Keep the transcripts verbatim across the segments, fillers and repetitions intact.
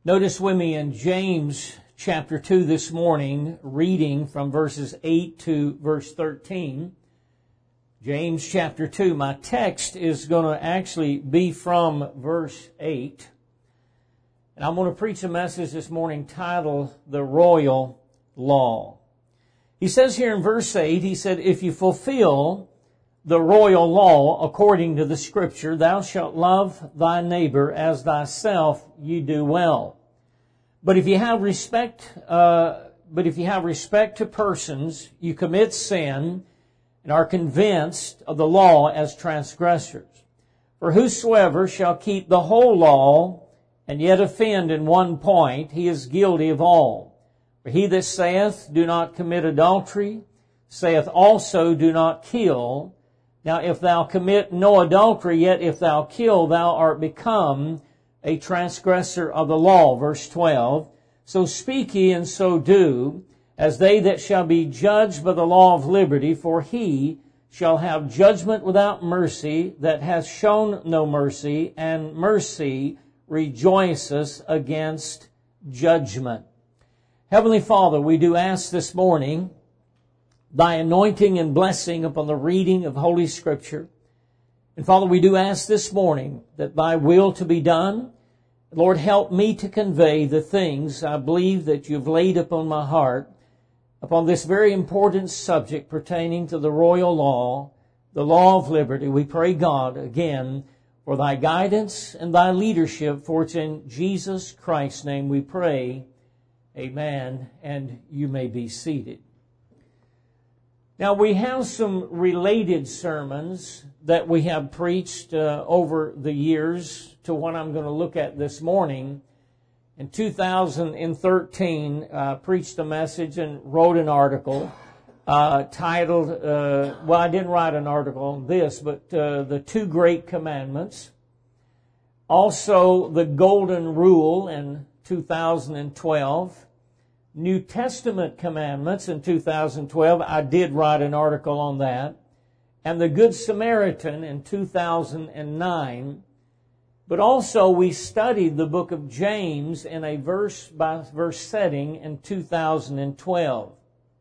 Notice with me in James chapter two this morning, reading from verses eight to verse thirteen. James chapter two. My text is going to actually be from verse eight. And I'm going to preach a message this morning titled, The Royal Law. He says here in verse eight, he said, if you fulfill the royal law according to the Scripture, thou shalt love thy neighbor as thyself, you do well. But if you have respect, uh, but if you have respect to persons, you commit sin and are convinced of the law as transgressors. For whosoever shall keep the whole law and yet offend in one point, he is guilty of all. For he that saith, do not commit adultery, saith also, do not kill. Now if thou commit no adultery, yet if thou kill, thou art become a transgressor of the law. Verse twelve, so speak ye and so do, as they that shall be judged by the law of liberty, for he shall have judgment without mercy that hath shown no mercy, and mercy rejoiceth against judgment. Heavenly Father, we do ask this morning thy anointing and blessing upon the reading of Holy Scripture. And Father, we do ask this morning that thy will to be done. Lord, help me to convey the things I believe that you've laid upon my heart upon this very important subject pertaining to the royal law, the law of liberty. We pray, God, again, for thy guidance and thy leadership, for it's in Jesus Christ's name we pray. Amen. And you may be seated. Now, we have some related sermons that we have preached uh, over the years to what I'm going to look at this morning. In two thousand thirteen, I uh, preached a message and wrote an article uh, titled, uh, well, I didn't write an article on this, but uh, The Two Great Commandments. Also, The Golden Rule in two thousand twelve. New Testament Commandments in two thousand twelve. I did write an article on that. And The Good Samaritan in two thousand nine. But also we studied the book of James in a verse-by-verse setting in two thousand twelve.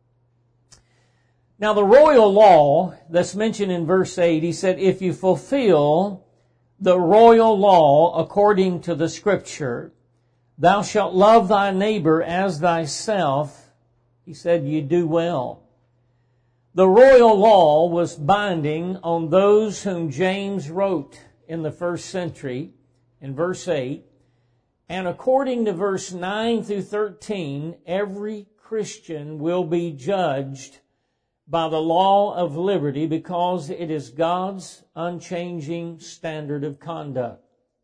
Now the royal law that's mentioned in verse eight, he said, if you fulfill the royal law according to the Scripture, thou shalt love thy neighbor as thyself, he said, you do well. The royal law was binding on those whom James wrote in the first century, in verse eight. And according to verse nine through thirteen, every Christian will be judged by the law of liberty because it is God's unchanging standard of conduct.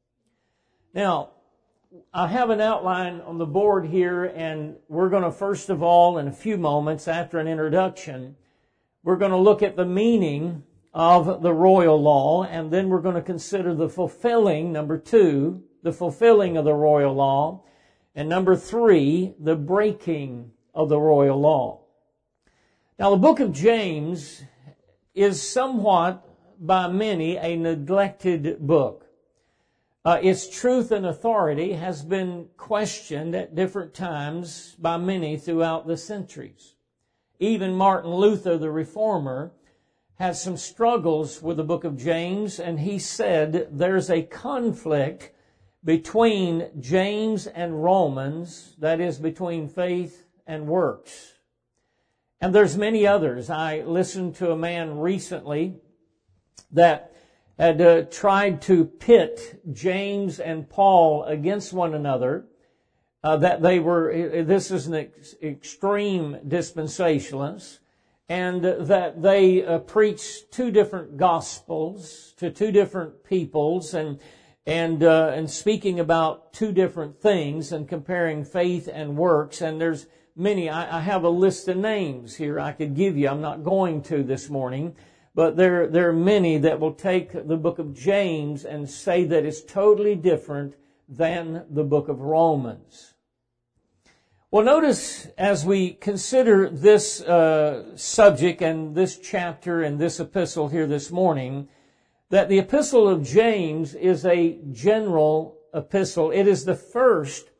Now, I have an outline on the board here, and we're going to first of all, in a few moments after an introduction, we're going to look at the meaning of the royal law, and then we're going to consider the fulfilling, number two, the fulfilling of the royal law, and number three, the breaking of the royal law. Now, the book of James is somewhat, by many, a neglected book. Uh, its truth and authority has been questioned at different times by many throughout the centuries. Even Martin Luther, the Reformer, had some struggles with the book of James, and he said there's a conflict between James and Romans, that is, between faith and works. And there's many others. I listened to a man recently that had uh, tried to pit James and Paul against one another, uh, that they were, this is an ex- extreme dispensationalist, and uh, that they uh, preached two different gospels to two different peoples, and and uh, and speaking about two different things and comparing faith and works. And there's many. I, I have a list of names here I could give you. I'm not going to this morning. But there, there are many that will take the book of James and say that it's totally different than the book of Romans. Well, notice as we consider this uh, subject and this chapter and this epistle here this morning, that the epistle of James is a general epistle. It is the first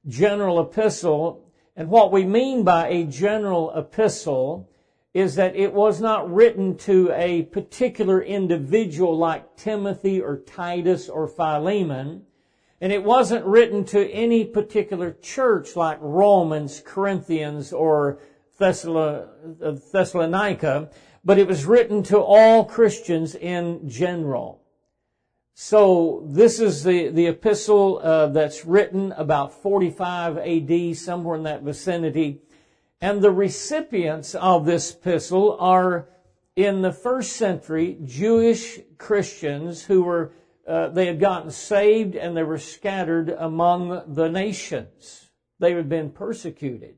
general epistle. And what we mean by a general epistle is that it was not written to a particular individual like Timothy or Titus or Philemon. And it wasn't written to any particular church like Romans, Corinthians, or Thessalonica, but it was written to all Christians in general. So this is the, the epistle uh, that's written about forty-five A D, somewhere in that vicinity. And the recipients of this epistle are, in the first century, Jewish Christians who were, uh, they had gotten saved and they were scattered among the nations. They had been persecuted.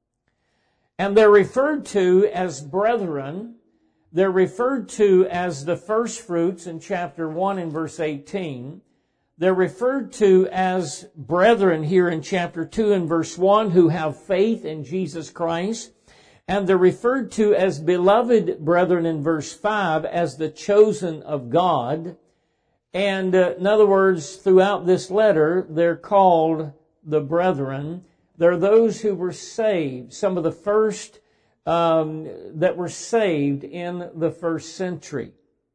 And they're referred to as brethren. They're referred to as the first fruits in chapter one and verse eighteen. They're referred to as brethren here in chapter two and verse one who have faith in Jesus Christ. And they're referred to as beloved brethren in verse five as the chosen of God. And uh, in other words, throughout this letter, they're called the brethren. They're those who were saved, some of the first um, that were saved in the first century.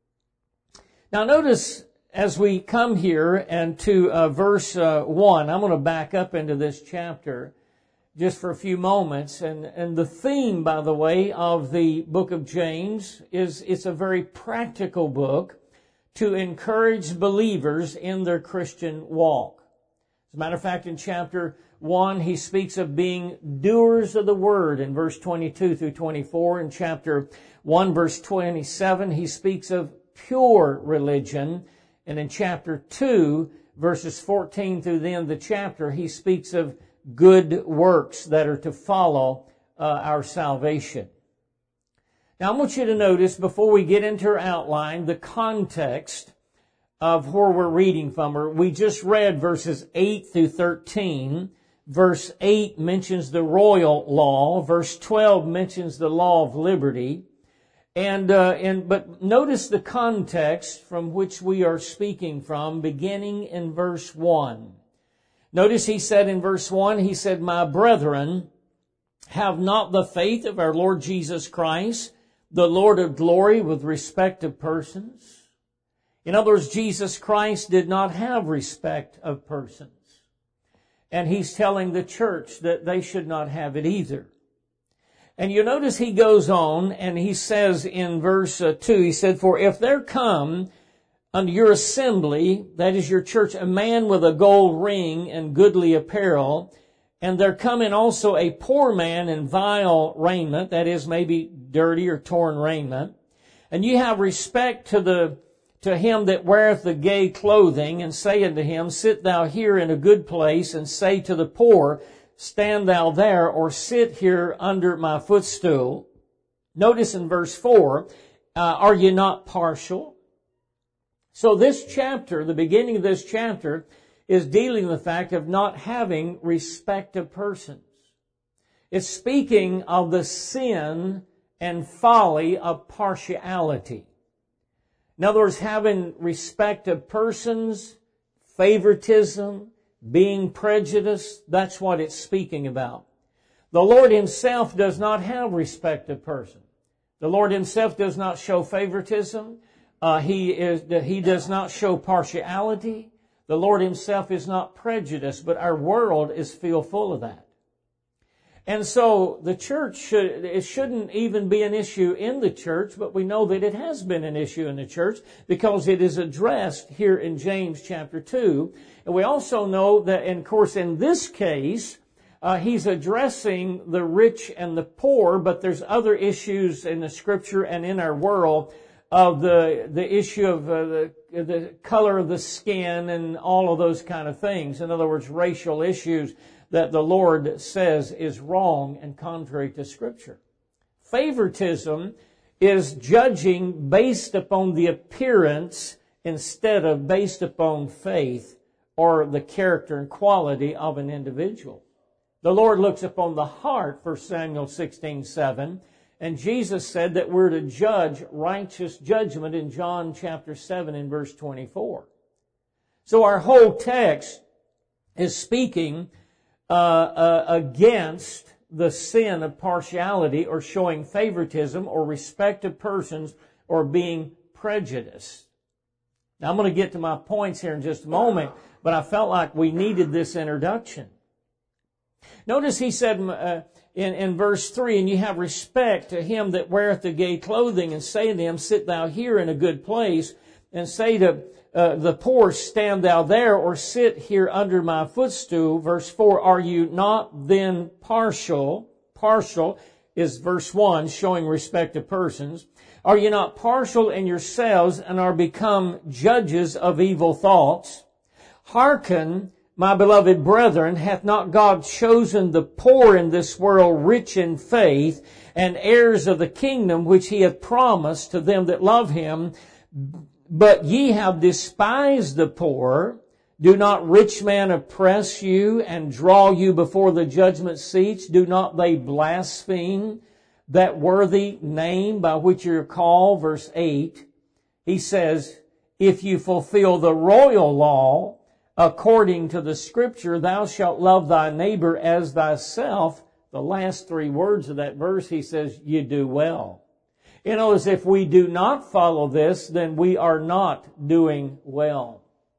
Now notice, as we come here and to uh, verse uh, one, I'm going to back up into this chapter just for a few moments. And, and the theme, by the way, of the book of James is it's a very practical book to encourage believers in their Christian walk. As a matter of fact, in chapter one, he speaks of being doers of the word in verse twenty-two through twenty-four. In chapter one, verse twenty-seven, he speaks of pure religion. And in chapter two, verses fourteen through the end of the chapter, he speaks of good works that are to follow uh, our salvation. Now, I want you to notice, before we get into our outline, the context of where we're reading from. We just read verses eight through thirteen. Verse eight mentions the royal law. Verse twelve mentions the law of liberty. And, uh, and, but notice the context from which we are speaking from, beginning in verse one. Notice he said in verse one, he said, "My brethren, have not the faith of our Lord Jesus Christ, the Lord of glory, with respect of persons." In other words, Jesus Christ did not have respect of persons. And he's telling the church that they should not have it either. And you notice he goes on and he says in verse two, he said, "For if there come unto your assembly," that is your church, "a man with a gold ring and goodly apparel, and there come in also a poor man in vile raiment," that is maybe dirty or torn raiment, "and you have respect to the to him that weareth the gay clothing, and say unto him, Sit thou here in a good place, and say to the poor, Stand thou there, or sit here under my footstool." Notice in verse four, uh, "Are you not partial?" So this chapter, the beginning of this chapter, is dealing with the fact of not having respect of persons. It's speaking of the sin and folly of partiality. In other words, having respect of persons, favoritism, being prejudiced, that's what it's speaking about. The Lord Himself does not have respect of persons. The Lord Himself does not show favoritism. Uh, he is, He does not show partiality. The Lord Himself is not prejudiced, but our world is filled full of that. And so the church should, it shouldn't even be an issue in the church, but we know that it has been an issue in the church because it is addressed here in James chapter two. And we also know that, and of course, in this case, uh, he's addressing the rich and the poor, but there's other issues in the scripture and in our world of the, the issue of uh, the, the color of the skin and all of those kind of things. In other words, racial issues that the Lord says is wrong and contrary to Scripture. Favoritism is judging based upon the appearance instead of based upon faith or the character and quality of an individual. The Lord looks upon the heart, First Samuel sixteen seven, and Jesus said that we're to judge righteous judgment in John chapter seven and verse twenty-four. So our whole text is speaking uh, uh, against the sin of partiality or showing favoritism or respect of persons or being prejudiced. Now, I'm going to get to my points here in just a moment, but I felt like we needed this introduction. Notice he said uh, in, in verse three, and you have respect to him that weareth the gay clothing, and say to him, sit thou here in a good place, and say to uh, the poor, stand thou there, or sit here under my footstool. Verse four, are you not then partial? Partial is verse one, showing respect to persons. Are you not partial in yourselves, and are become judges of evil thoughts? Hearken, my beloved brethren, hath not God chosen the poor in this world rich in faith, and heirs of the kingdom which he hath promised to them that love him? But ye have despised the poor. Do not rich men oppress you and draw you before the judgment seats? Do not they blaspheme that worthy name by which you're called? Verse eight, he says, if you fulfill the royal law according to the Scripture, thou shalt love thy neighbor as thyself. The last three words of that verse, he says, you do well. You know, as if we do not follow this, then we are not doing well.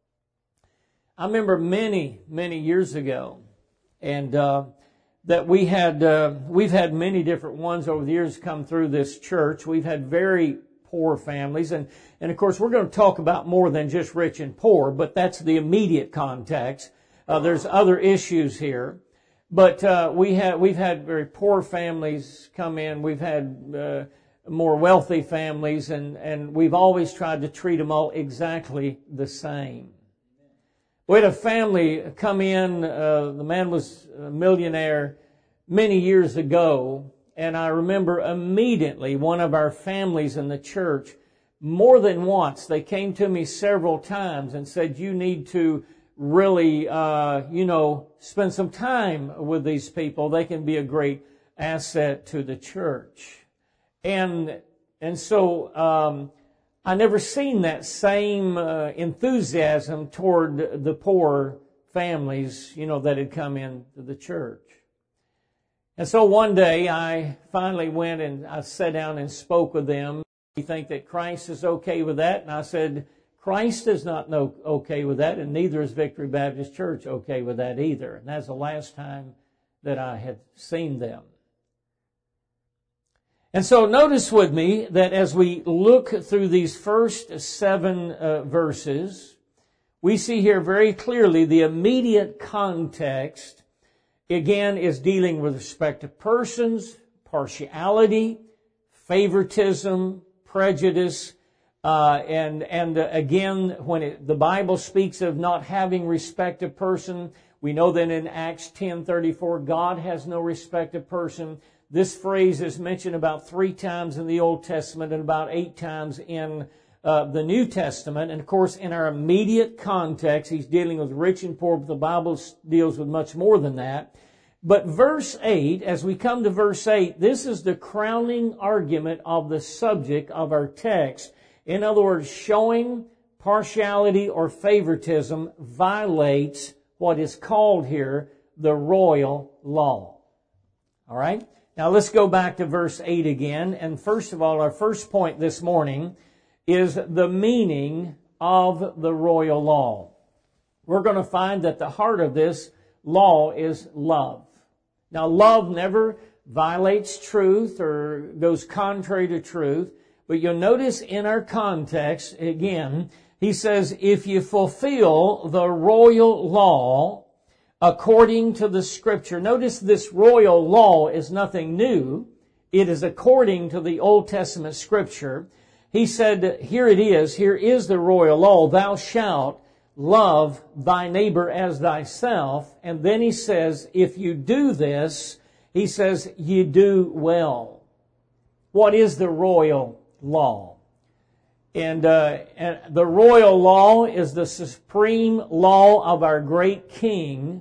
I remember many, many years ago, and uh, that we had, uh, we've had many different ones over the years come through this church. We've had very poor families, and, and of course we're going to talk about more than just rich and poor, but that's the immediate context. Uh, there's other issues here. But uh, we have, we've had very poor families come in. We've had uh, more wealthy families, and, and we've always tried to treat them all exactly the same. We had a family come in, uh, the man was a millionaire many years ago, and I remember immediately one of our families in the church, more than once, they came to me several times and said, you need to really, uh, you know, spend some time with these people. They can be a great asset to the church. And, and so, um, I never seen that same uh, enthusiasm toward the poor families, you know, that had come into the church. And so one day I finally went and I sat down and spoke with them. You think that Christ is okay with that? And I said, Christ is not no okay with that, and neither is Victory Baptist Church okay with that either. And that's the last time that I had seen them. And so notice with me that as we look through these first seven uh, verses, we see here very clearly the immediate context, again, is dealing with respect to persons, partiality, favoritism, prejudice, uh, and and uh, again, when it, the Bible speaks of not having respect of person, we know that in Acts ten thirty-four, God has no respect of person. This phrase is mentioned about three times in the Old Testament and about eight times in uh, the New Testament. And of course, in our immediate context, he's dealing with rich and poor, but the Bible deals with much more than that. But verse eight, as we come to verse eight, this is the crowning argument of the subject of our text. In other words, showing partiality or favoritism violates what is called here the royal law. All right? Now let's go back to verse eight again. And first of all, our first point this morning is the meaning of the royal law. We're going to find that the heart of this law is love. Now, love never violates truth or goes contrary to truth. But you'll notice in our context, again, he says, if you fulfill the royal law according to the Scripture. Notice this royal law is nothing new. It is according to the Old Testament Scripture. He said, here it is, here is the royal law, thou shalt love thy neighbor as thyself. And then he says, if you do this, he says, you do well. What is the royal law? And, uh, and the royal law is the supreme law of our great King,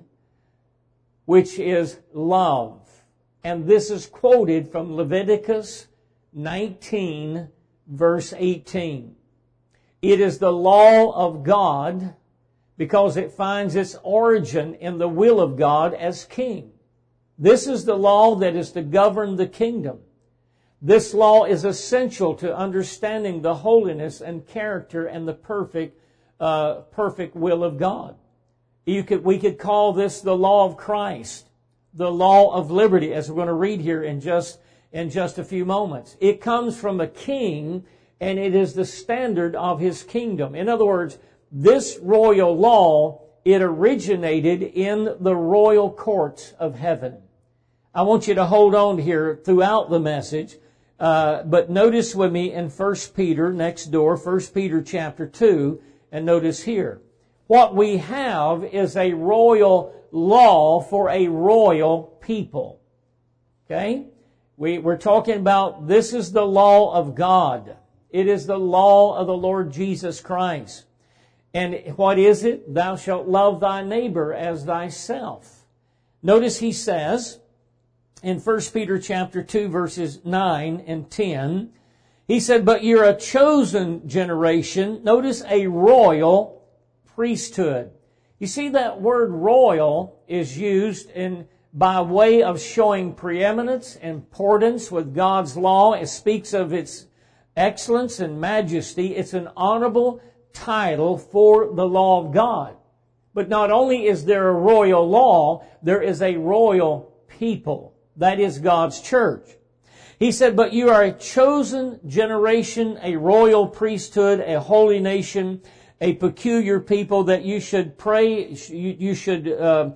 which is love. And this is quoted from Leviticus nineteen, verse eighteen. It is the law of God because it finds its origin in the will of God as king. This is the law that is to govern the kingdom. This law is essential to understanding the holiness and character and the perfect, uh, perfect will of God. You could, we could call this the law of Christ, the law of liberty, as we're going to read here in just, in just a few moments. It comes from a king, and it is the standard of his kingdom. In other words, this royal law, it originated in the royal courts of heaven. I want you to hold on here throughout the message. Uh, but notice with me in First Peter, next door, First Peter chapter two, and notice here. What we have is a royal law for a royal people. Okay? We, we're talking about this is the law of God. It is the law of the Lord Jesus Christ. And what is it? Thou shalt love thy neighbor as thyself. Notice he says, in First Peter chapter two, verses nine and ten, he said, but you're a chosen generation. Notice a royal priesthood. You see that word royal is used in by way of showing preeminence, importance with God's law. It speaks of its excellence and majesty. It's an honorable title for the law of God. But not only is there a royal law, there is a royal people. That is God's church. He said, but you are a chosen generation, a royal priesthood, a holy nation, a peculiar people, that you should pray, you should uh,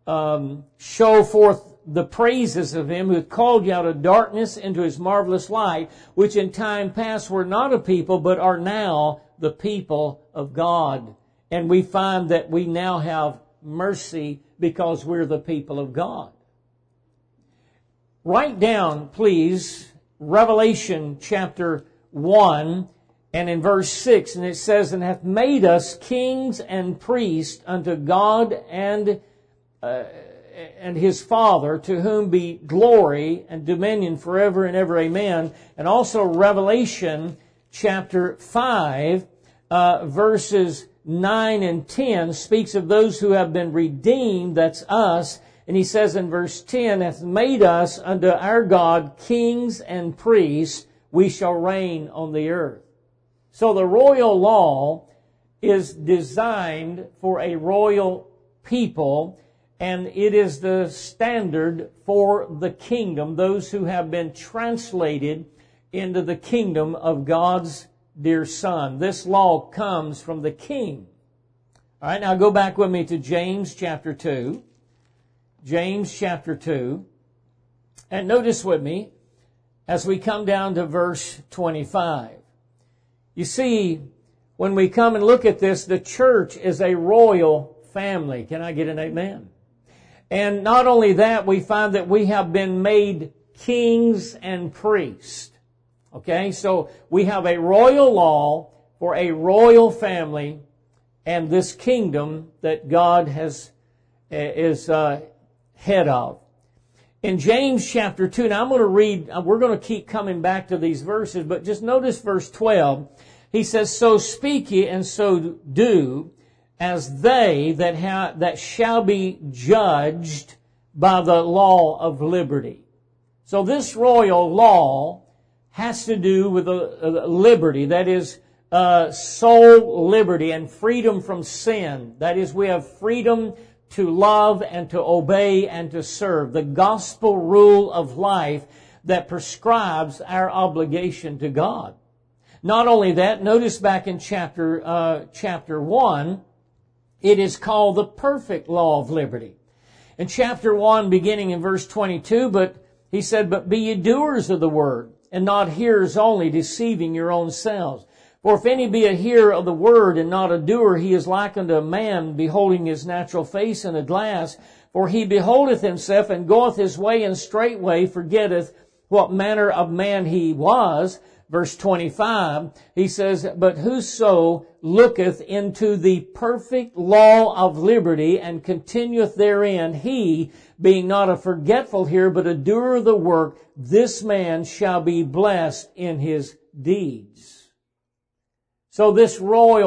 um, show forth the praises of Him who hath called you out of darkness into His marvelous light, which in time past were not a people, but are now the people of God. And we find that we now have mercy because we're the people of God. Write down, please, Revelation chapter one and in verse six, and it says, and hath made us kings and priests unto God and uh, and His Father, to whom be glory and dominion forever and ever. Amen. And also Revelation chapter five, uh, verses nine and ten speaks of those who have been redeemed. That's us. And he says in verse ten, hath made us unto our God kings and priests, we shall reign on the earth. So the royal law is designed for a royal people, and it is the standard for the kingdom, those who have been translated into the kingdom of God's dear Son. This law comes from the King. All right, now go back with me to James chapter two. James chapter two. And notice with me, as we come down to verse twenty-five. You see, when we come and look at this, the church is a royal family. Can I get an amen? And not only that, we find that we have been made kings and priests. Okay, so we have a royal law for a royal family and this kingdom that God has is uh, head of. In James chapter two, now I'm going to read, we're going to keep coming back to these verses, but just notice verse twelve. He says, so speak ye and so do, as they that ha- that shall be judged by the law of liberty. So this royal law has to do with a, a liberty, that is uh, soul liberty and freedom from sin. That is, we have freedom to love and to obey and to serve. The gospel rule of life that prescribes our obligation to God. Not only that, notice back in chapter uh, chapter one, it is called the perfect law of liberty. In chapter one, beginning in verse twenty-two, but he said, but be ye doers of the word, and not hearers only, deceiving your own selves. For if any be a hearer of the word and not a doer, he is like unto a man beholding his natural face in a glass. For he beholdeth himself and goeth his way, and straightway forgetteth what manner of man he was. Verse twenty-five, he says, but whoso looketh into the perfect law of liberty and continueth therein, he, being not a forgetful hearer, but a doer of the work, this man shall be blessed in his deeds. So this royal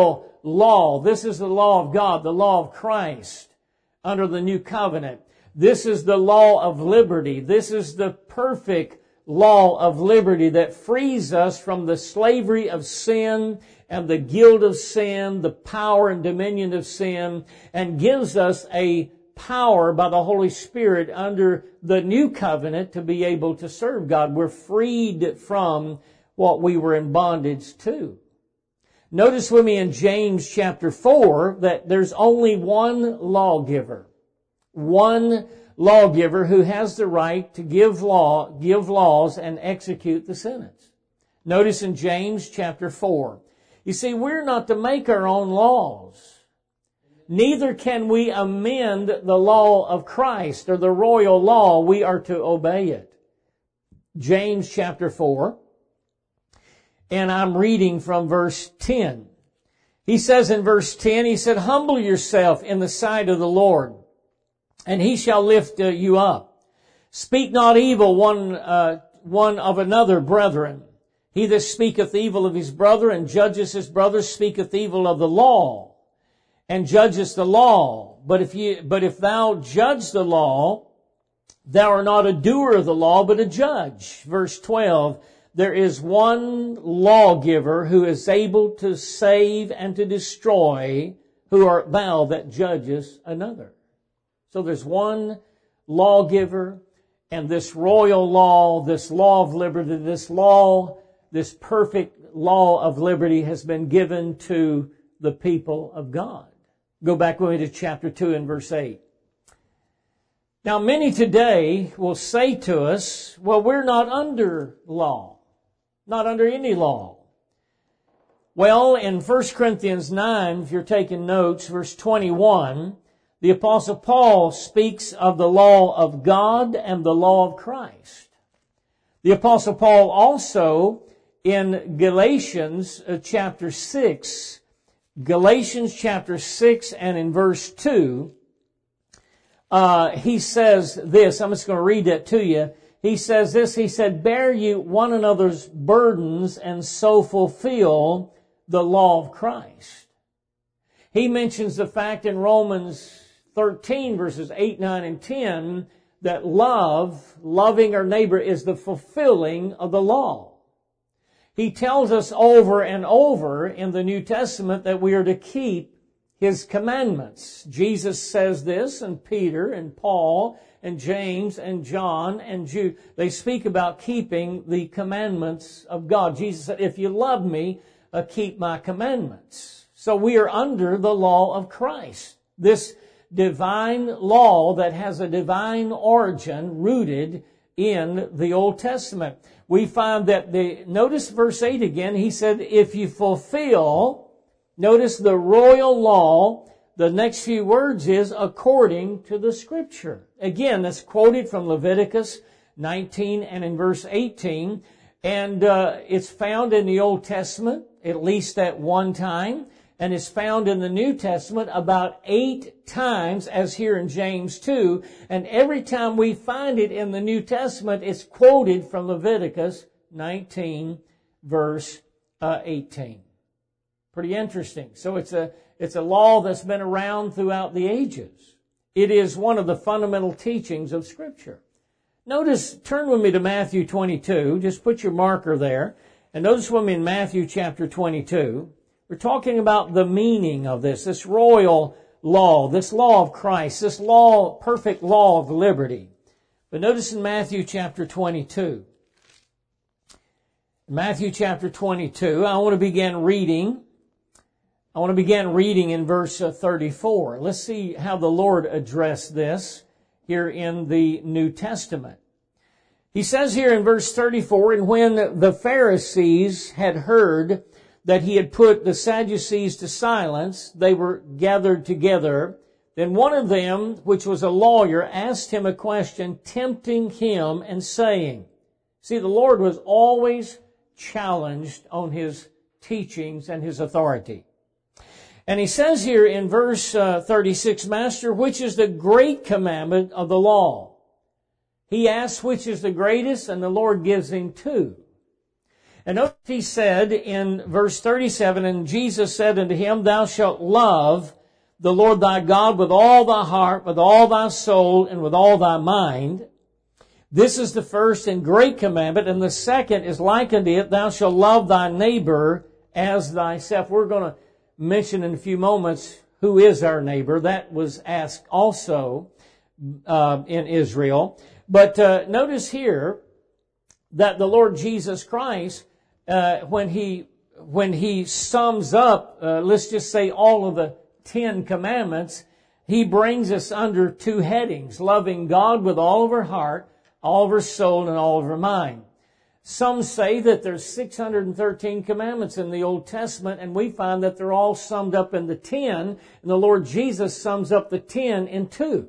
law. This is the law of God, the law of Christ under the new covenant. This is the law of liberty. This is the perfect law of liberty that frees us from the slavery of sin and the guilt of sin, the power and dominion of sin, and gives us a power by the Holy Spirit under the new covenant to be able to serve God. We're freed from what we were in bondage to. Notice with me in James chapter four that there's only one lawgiver. One lawgiver who has the right to give law, give laws and execute the sentence. Notice in James chapter four. You see, we're not to make our own laws. Neither can we amend the law of Christ or the royal law. We are to obey it. James chapter four. And I'm reading from verse ten. He says in verse ten, he said, "Humble yourself in the sight of the Lord, and He shall lift uh, you up. Speak not evil one, uh, one of another, brethren. He that speaketh evil of his brother and judges his brother speaketh evil of the law, and judges the law. But if you, but if thou judge the law, thou art not a doer of the law, but a judge." Verse twelve, "There is one lawgiver who is able to save and to destroy. Who art thou that judgest another?" So there's one lawgiver, and this royal law, this law of liberty, this law, this perfect law of liberty has been given to the people of God. Go back with me to chapter two and verse eight. Now many today will say to us, well, we're not under law. Not under any law. Well, in First Corinthians nine, if you're taking notes, verse twenty-one, the Apostle Paul speaks of the law of God and the law of Christ. The Apostle Paul also, in Galatians uh, chapter six, Galatians chapter six and in verse two, uh, he says this, I'm just going to read that to you. He says this, he said, "Bear you one another's burdens and so fulfill the law of Christ." He mentions the fact in Romans thirteen verses eight, nine, and ten that love, loving our neighbor, is the fulfilling of the law. He tells us over and over in the New Testament that we are to keep His commandments. Jesus says this, and Peter and Paul and James and John and Jude, they speak about keeping the commandments of God. Jesus said, "If you love me, uh, keep my commandments." So we are under the law of Christ. This divine law that has a divine origin rooted in the Old Testament. We find that the, notice verse eight again, he said, if you fulfill, notice the royal law, the next few words is according to the Scripture. Again, that's quoted from Leviticus nineteen and in verse eighteen. And uh, it's found in the Old Testament, at least at one time. And it's found in the New Testament about eight times, as here in James two. And every time we find it in the New Testament, it's quoted from Leviticus nineteen, verse uh, eighteen. Pretty interesting. So it's a it's a law that's been around throughout the ages. It is one of the fundamental teachings of Scripture. Notice, turn with me to Matthew twenty-two. Just put your marker there. And notice with me in Matthew chapter twenty-two. We're talking about the meaning of this, this royal law, this law of Christ, this law, perfect law of liberty. But notice in Matthew chapter twenty-two. Matthew chapter twenty-two, I want to begin reading. I want to begin reading in verse thirty-four. Let's see how the Lord addressed this here in the New Testament. He says here in verse thirty-four, "And when the Pharisees had heard that he had put the Sadducees to silence, they were gathered together. Then one of them, which was a lawyer, asked him a question, tempting him and saying," see, the Lord was always challenged on His teachings and His authority. And he says here in verse uh, thirty-six, "Master, which is the great commandment of the law?" He asks which is the greatest, and the Lord gives him two. And notice he said in verse thirty-seven, and Jesus said unto him, Thou shalt love the Lord thy God with all thy heart, with all thy soul, and with all thy mind. This is the first and great commandment, and the second is like unto it, Thou shalt love thy neighbor as thyself. We're going to mention in a few moments who is our neighbor. That was asked also uh, in Israel. But uh, notice here that the Lord Jesus Christ, uh, when he when he sums up, uh, let's just say all of the Ten Commandments, he brings us under two headings: loving God with all of our heart, all of our soul, and all of our mind. Some say that there's six hundred thirteen commandments in the Old Testament, and we find that they're all summed up in the ten, and the Lord Jesus sums up the ten in two.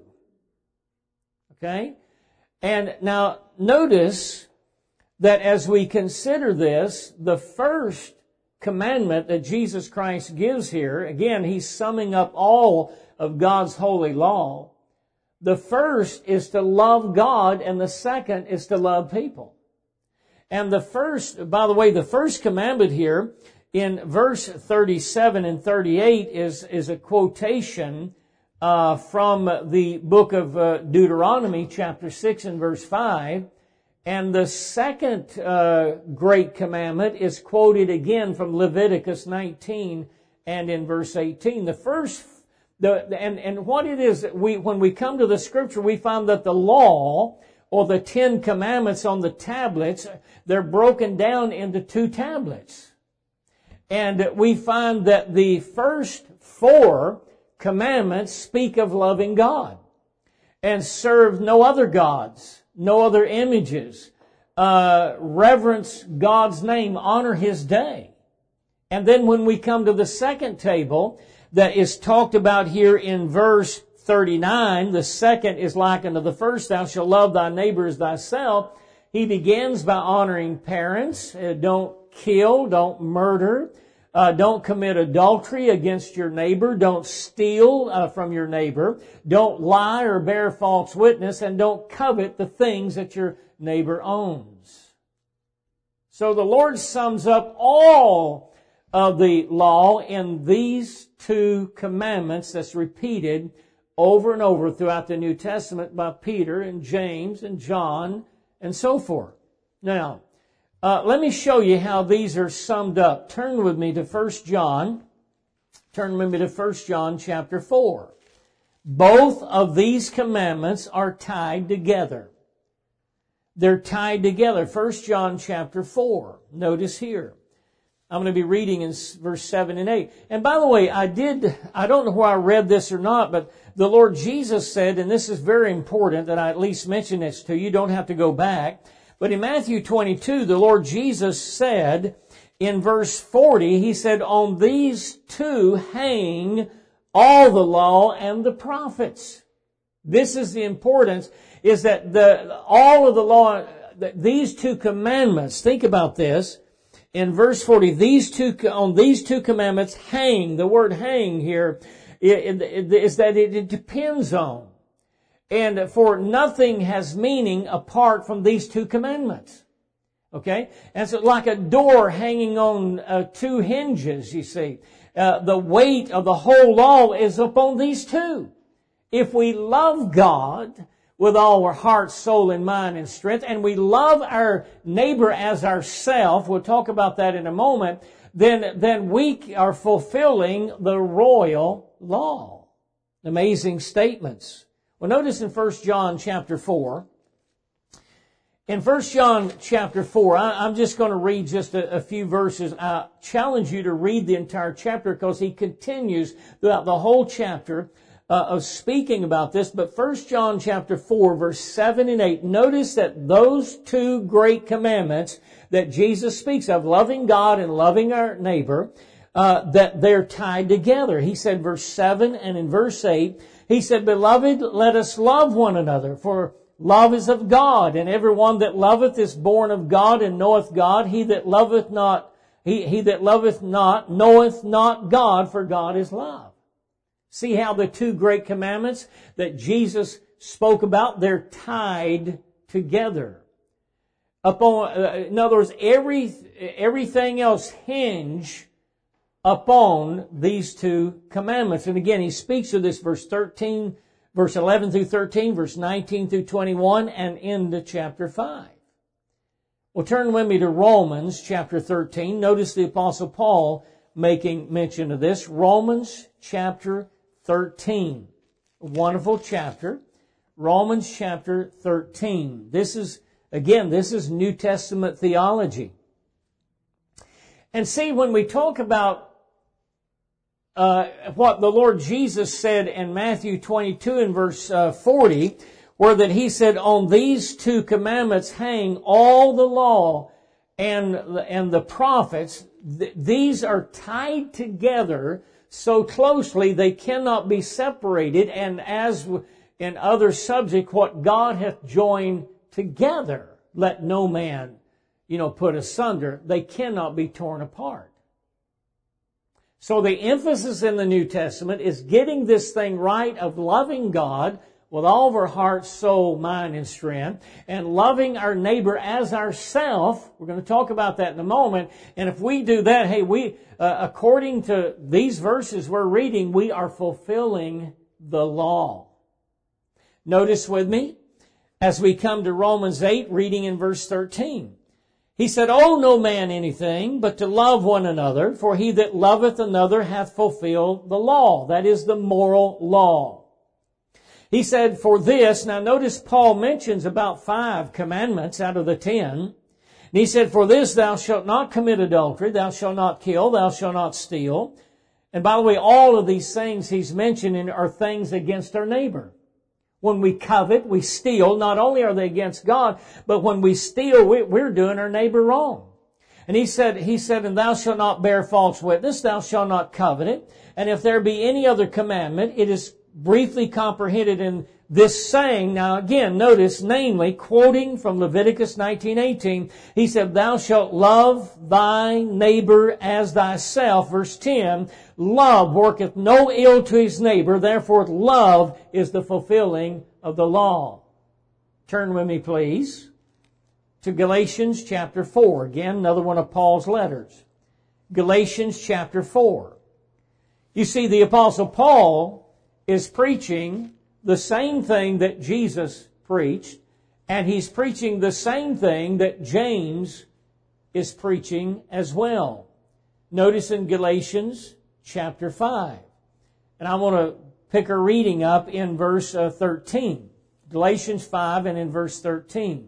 Okay? And now, notice that as we consider this, the first commandment that Jesus Christ gives here, again, he's summing up all of God's holy law. The first is to love God, and the second is to love people. And the first, by the way, the first commandment here in verse thirty-seven and thirty-eight is, is a quotation uh, from the book of uh, Deuteronomy, chapter six and verse five. And the second uh, great commandment is quoted again from Leviticus nineteen and in verse eighteen. The first, the and, and what it is, that we when we come to the Scripture, we find that the law, or the Ten Commandments on the tablets, they're broken down into two tablets. And we find that the first four commandments speak of loving God and serve no other gods, no other images, uh, reverence God's name, honor His day. And then when we come to the second table that is talked about here in verse thirty-nine, the second is like unto the first, thou shalt love thy neighbor as thyself. He begins by honoring parents. Uh, don't kill, don't murder, uh, don't commit adultery against your neighbor, don't steal uh, from your neighbor, don't lie or bear false witness, and don't covet the things that your neighbor owns. So the Lord sums up all of the law in these two commandments that's repeated over and over throughout the New Testament by Peter and James and John and so forth. Now, uh, let me show you how these are summed up. Turn with me to First John. Turn with me to First John chapter four. Both of these commandments are tied together. They're tied together. First John chapter four. Notice here. I'm going to be reading in verse seven and eight. And by the way, I did, I don't know where I read this or not, but the Lord Jesus said, and this is very important that I at least mention this to you, you don't have to go back. But in Matthew twenty-two, the Lord Jesus said in verse forty, He said, on these two hang all the law and the prophets. This is the importance, is that the all of the law, these two commandments, think about this. In verse forty, these two, on these two commandments hang, the word hang here is that it depends on. And for nothing has meaning apart from these two commandments. Okay? And so like a door hanging on uh, two hinges, you see. Uh, the weight of the whole law is upon these two. If we love God with all our heart, soul, and mind and strength, and we love our neighbor as ourself, we'll talk about that in a moment, then, then we are fulfilling the royal law. Amazing statements. Well, notice in First John chapter four. In First John chapter four, I, I'm just going to read just a, a few verses. I challenge you to read the entire chapter because he continues throughout the whole chapter Uh, of speaking about this. But First John chapter four, verse seven and eight, notice that those two great commandments that Jesus speaks of, loving God and loving our neighbor, uh, that they're tied together. He said, verse seven and in verse eight, he said, Beloved, let us love one another, for love is of God, and everyone that loveth is born of God and knoweth God. He that loveth not, he, he that loveth not knoweth not God, for God is love. See how the two great commandments that Jesus spoke about, they're tied together. upon, uh, in other words, every, everything else hinge upon these two commandments. And again, he speaks of this verse thirteen, verse eleven through thirteen, verse nineteen through twenty-one, and into chapter five. Well, turn with me to Romans chapter thirteen. Notice the Apostle Paul making mention of this. Romans chapter thirteen. A wonderful chapter. Romans chapter thirteen. This is, again, this is New Testament theology. And see, when we talk about uh, what the Lord Jesus said in Matthew twenty-two and verse uh, forty, where that He said, on these two commandments hang all the law and, and the prophets. Th- these are tied together so closely they cannot be separated. And as in other subject, what God hath joined together, let no man, you know, put asunder. They cannot be torn apart. So the emphasis in the New Testament is getting this thing right of loving God with all of our heart, soul, mind, and strength, and loving our neighbor as ourself. We're going to talk about that in a moment. And if we do that, hey, we, uh, according to these verses we're reading, we are fulfilling the law. Notice with me, as we come to Romans eight, reading in verse thirteen. He said, owe no man anything but to love one another, for he that loveth another hath fulfilled the law. That is the moral law. He said, for this, now notice Paul mentions about five commandments out of the ten. And he said, for this thou shalt not commit adultery, thou shalt not kill, thou shalt not steal. And by the way, all of these things he's mentioning are things against our neighbor. When we covet, we steal, not only are they against God, but when we steal, we're doing our neighbor wrong. And he said, he said, and thou shalt not bear false witness, thou shalt not covet it. And if there be any other commandment, it is briefly comprehended in this saying. Now again, notice, namely, quoting from Leviticus nineteen eighteen, he said, thou shalt love thy neighbor as thyself. Verse ten, love worketh no ill to his neighbor, therefore love is the fulfilling of the law. Turn with me, please, to Galatians chapter four. Again, another one of Paul's letters. Galatians chapter four. You see, the Apostle Paul is preaching the same thing that Jesus preached, and he's preaching the same thing that James is preaching as well. Notice in Galatians chapter five. And I want to pick a reading up in verse uh, thirteen. Galatians five and in verse thirteen.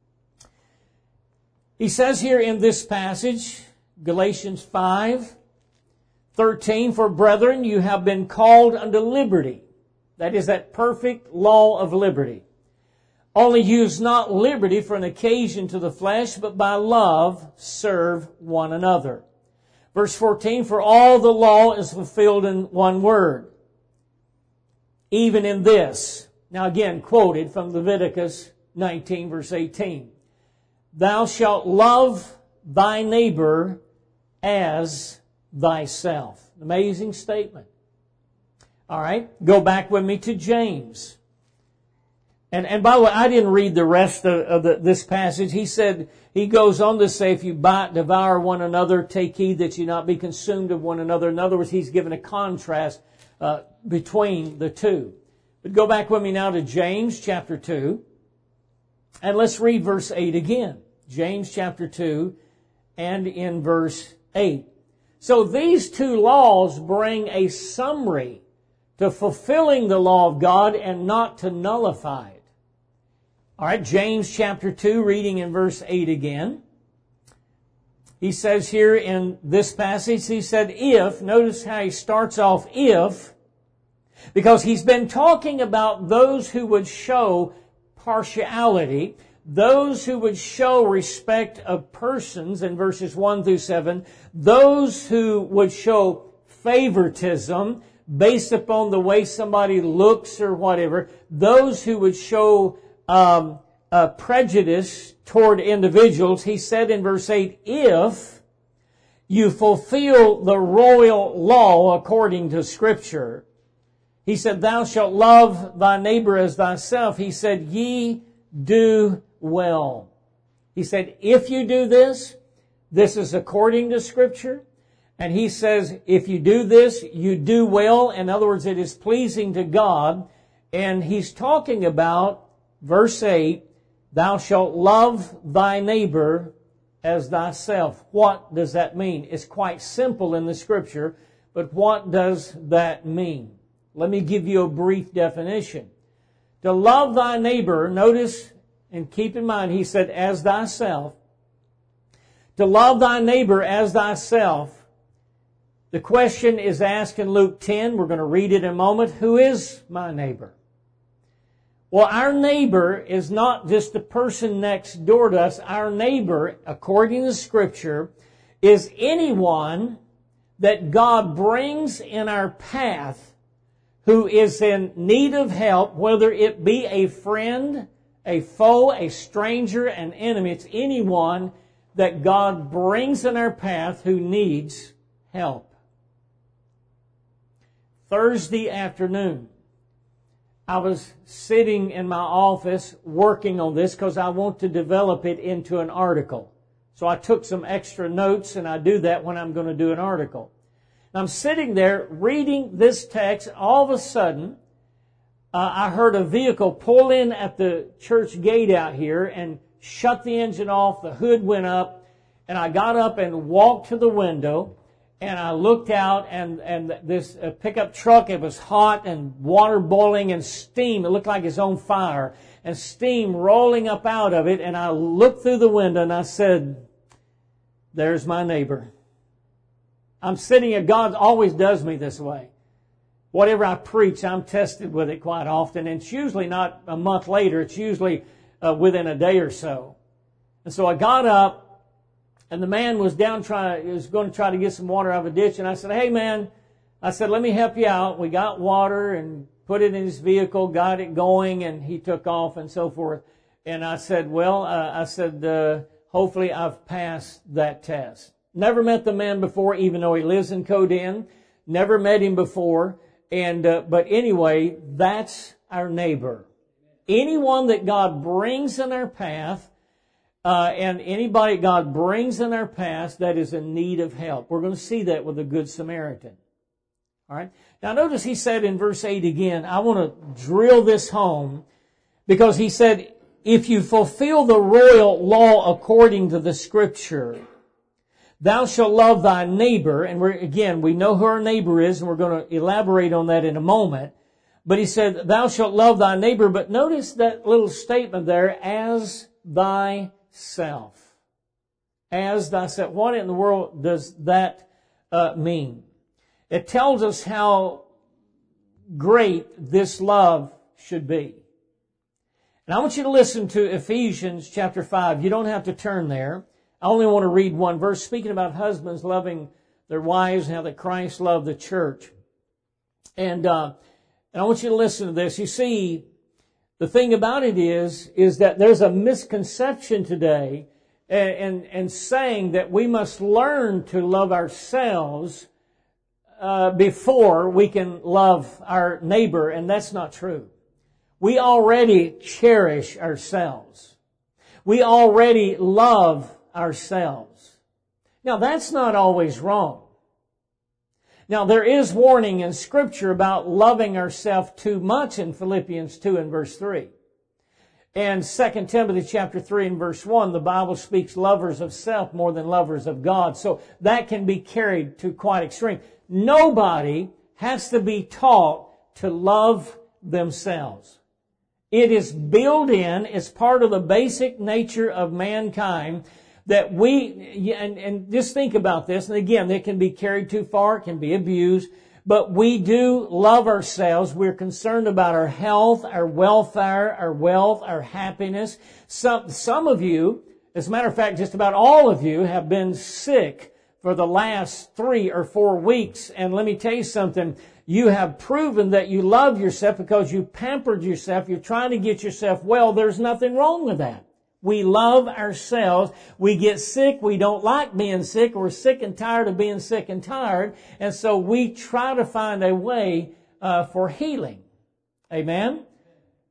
He says here in this passage, Galatians five, thirteen, for brethren, you have been called unto liberty. That is that perfect law of liberty. Only use not liberty for an occasion to the flesh, but by love serve one another. Verse fourteen, for all the law is fulfilled in one word, even in this. Now again, quoted from Leviticus nineteen, verse eighteen. Thou shalt love thy neighbor as thyself. Amazing statement. All right, go back with me to James. And, and by the way, I didn't read the rest of, of the, this passage. He said, he goes on to say, if you bite, devour one another, take heed that you not be consumed of one another. In other words, he's given a contrast uh, between the two. But go back with me now to James chapter two. And let's read verse eight again. James chapter two and in verse eight. So these two laws bring a summary to fulfilling the law of God and not to nullify it. All right, James chapter two, reading in verse eight again. He says here in this passage, he said, if, notice how he starts off, if, because he's been talking about those who would show partiality, those who would show respect of persons in verses one through seven, those who would show favoritism based upon the way somebody looks or whatever, those who would show um, uh, prejudice toward individuals. He said in verse eight, if you fulfill the royal law according to Scripture, he said, thou shalt love thy neighbor as thyself. He said, ye do well. He said, if you do this, this is according to Scripture. And he says, if you do this, you do well. In other words, it is pleasing to God. And he's talking about, verse eight, thou shalt love thy neighbor as thyself. What does that mean? It's quite simple in the Scripture, but what does that mean? Let me give you a brief definition. To love thy neighbor, notice and keep in mind, he said, as thyself. To love thy neighbor as thyself. The question is asked in Luke ten. We're going to read it in a moment. Who is my neighbor? Well, our neighbor is not just the person next door to us. Our neighbor, according to Scripture, is anyone that God brings in our path who is in need of help, whether it be a friend, a foe, a stranger, an enemy. It's anyone that God brings in our path who needs help. Thursday afternoon, I was sitting in my office working on this because I want to develop it into an article. So I took some extra notes, and I do that when I'm going to do an article. I'm sitting there reading this text. All of a sudden, uh, I heard a vehicle pull in at the church gate out here and shut the engine off. The hood went up, and I got up and walked to the window, and I looked out, and, and this uh, pickup truck, it was hot and water boiling and steam. It looked like it's on fire, and steam rolling up out of it. And I looked through the window, and I said, there's my neighbor. I'm sitting here. God always does me this way. Whatever I preach, I'm tested with it quite often. And it's usually not a month later. It's usually uh, within a day or so. And so I got up, and the man was down trying, was going to try to get some water out of a ditch. And I said, hey, man, I said, let me help you out. We got water and put it in his vehicle, got it going, and he took off and so forth. And I said, well, uh, I said, uh, hopefully I've passed that test. Never met the man before, even though he lives in Coden. Never met him before. And uh, but anyway, that's our neighbor. Anyone that God brings in our path, uh, and anybody God brings in our path that is in need of help. We're going to see that with the Good Samaritan. All right. Now notice he said in verse eight again, I want to drill this home, because he said, if you fulfill the royal law according to the Scripture, thou shalt love thy neighbor. And we're, again, we know who our neighbor is, and we're going to elaborate on that in a moment. But he said, thou shalt love thy neighbor. But notice that little statement there, as thyself. As thyself. What in the world does that uh, mean? It tells us how great this love should be. And I want you to listen to Ephesians chapter five. You don't have to turn there. I only want to read one verse, speaking about husbands loving their wives and how that Christ loved the church. And, uh, and I want you to listen to this. You see, the thing about it is, is that there's a misconception today and, and, and saying that we must learn to love ourselves uh, before we can love our neighbor, and that's not true. We already cherish ourselves. We already love ourselves. Now, that's not always wrong. Now, there is warning in Scripture about loving ourselves too much in Philippians two and verse three. And Second Timothy chapter three and verse one, the Bible speaks lovers of self more than lovers of God. So that can be carried to quite extreme. Nobody has to be taught to love themselves. It is built in, it's part of the basic nature of mankind that we, and, and just think about this, and again, it can be carried too far, it can be abused, but we do love ourselves. We're concerned about our health, our welfare, our wealth, our happiness. Some, some of you, as a matter of fact, just about all of you have been sick for the last three or four weeks, and let me tell you something, you have proven that you love yourself because you pampered yourself, you're trying to get yourself well. There's nothing wrong with that. We love ourselves. We get sick. We don't like being sick. We're sick and tired of being sick and tired. And so we try to find a way uh, for healing. Amen?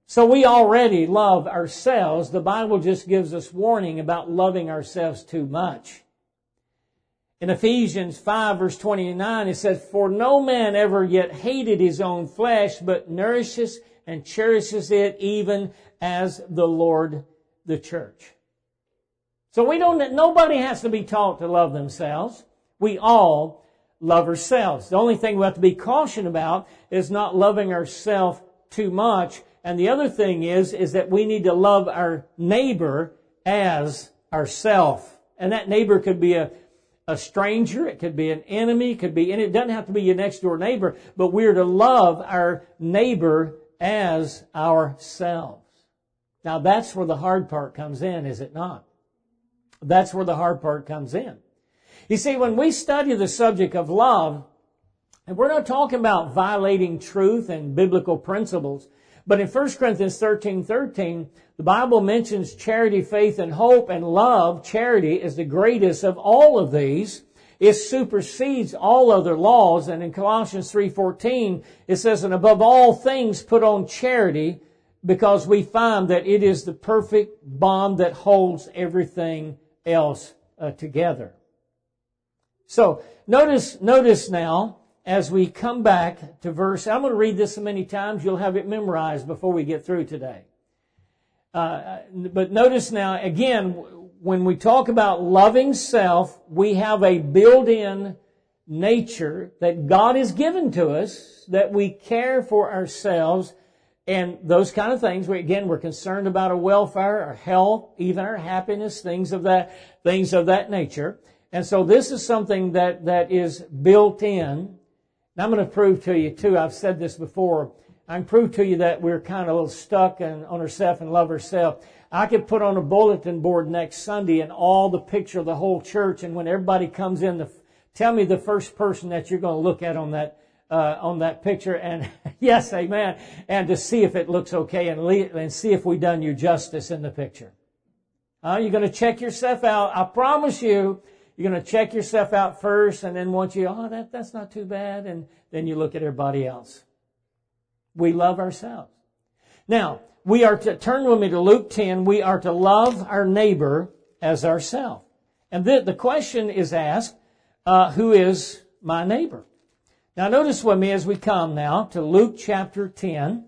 So we already love ourselves. The Bible just gives us warning about loving ourselves too much. In Ephesians five verse twenty-nine it says, "For no man ever yet hated his own flesh, but nourishes and cherishes it, even as the Lord the church." So we don't, nobody has to be taught to love themselves. We all love ourselves. The only thing we have to be cautioned about is not loving ourselves too much. And the other thing is, is that we need to love our neighbor as ourself. And that neighbor could be a, a stranger, it could be an enemy, it could be, and it doesn't have to be your next door neighbor, but we're to love our neighbor as ourselves. Now that's where the hard part comes in, is it not? That's where the hard part comes in. You see, when we study the subject of love, and we're not talking about violating truth and biblical principles, but in First Corinthians thirteen thirteen, the Bible mentions charity, faith, and hope, and love. Charity is the greatest of all of these. It supersedes all other laws. And in Colossians three fourteen, it says, "And above all things put on charity, because we find that it is the perfect bond that holds everything else uh, together." So notice, notice now, as we come back to verse, I'm going to read this so many times you'll have it memorized before we get through today. Uh, but notice now, again, when we talk about loving self, we have a built-in nature that God has given to us, that we care for ourselves and those kind of things. We, again, we're concerned about our welfare, our health, even our happiness, things of that, things of that nature. And so this is something that, that is built in. And I'm going to prove to you too, I've said this before, I can prove to you that we're kind of a little stuck in, on ourselves and love ourselves. I could put on a bulletin board next Sunday and all the picture of the whole church, and when everybody comes in, the, tell me the first person that you're going to look at on that uh, on that picture, and yes, amen, and to see if it looks okay and, le- and see if we done you justice in the picture. Uh, you're going to check yourself out. I promise you, you're going to check yourself out first, and then once you, oh, that, that's not too bad, and then you look at everybody else. We love ourselves. Now, we are to, turn with me to Luke ten, we are to love our neighbor as ourselves. And the, the question is asked, uh, who is my neighbor? Now notice with me as we come now to Luke chapter ten.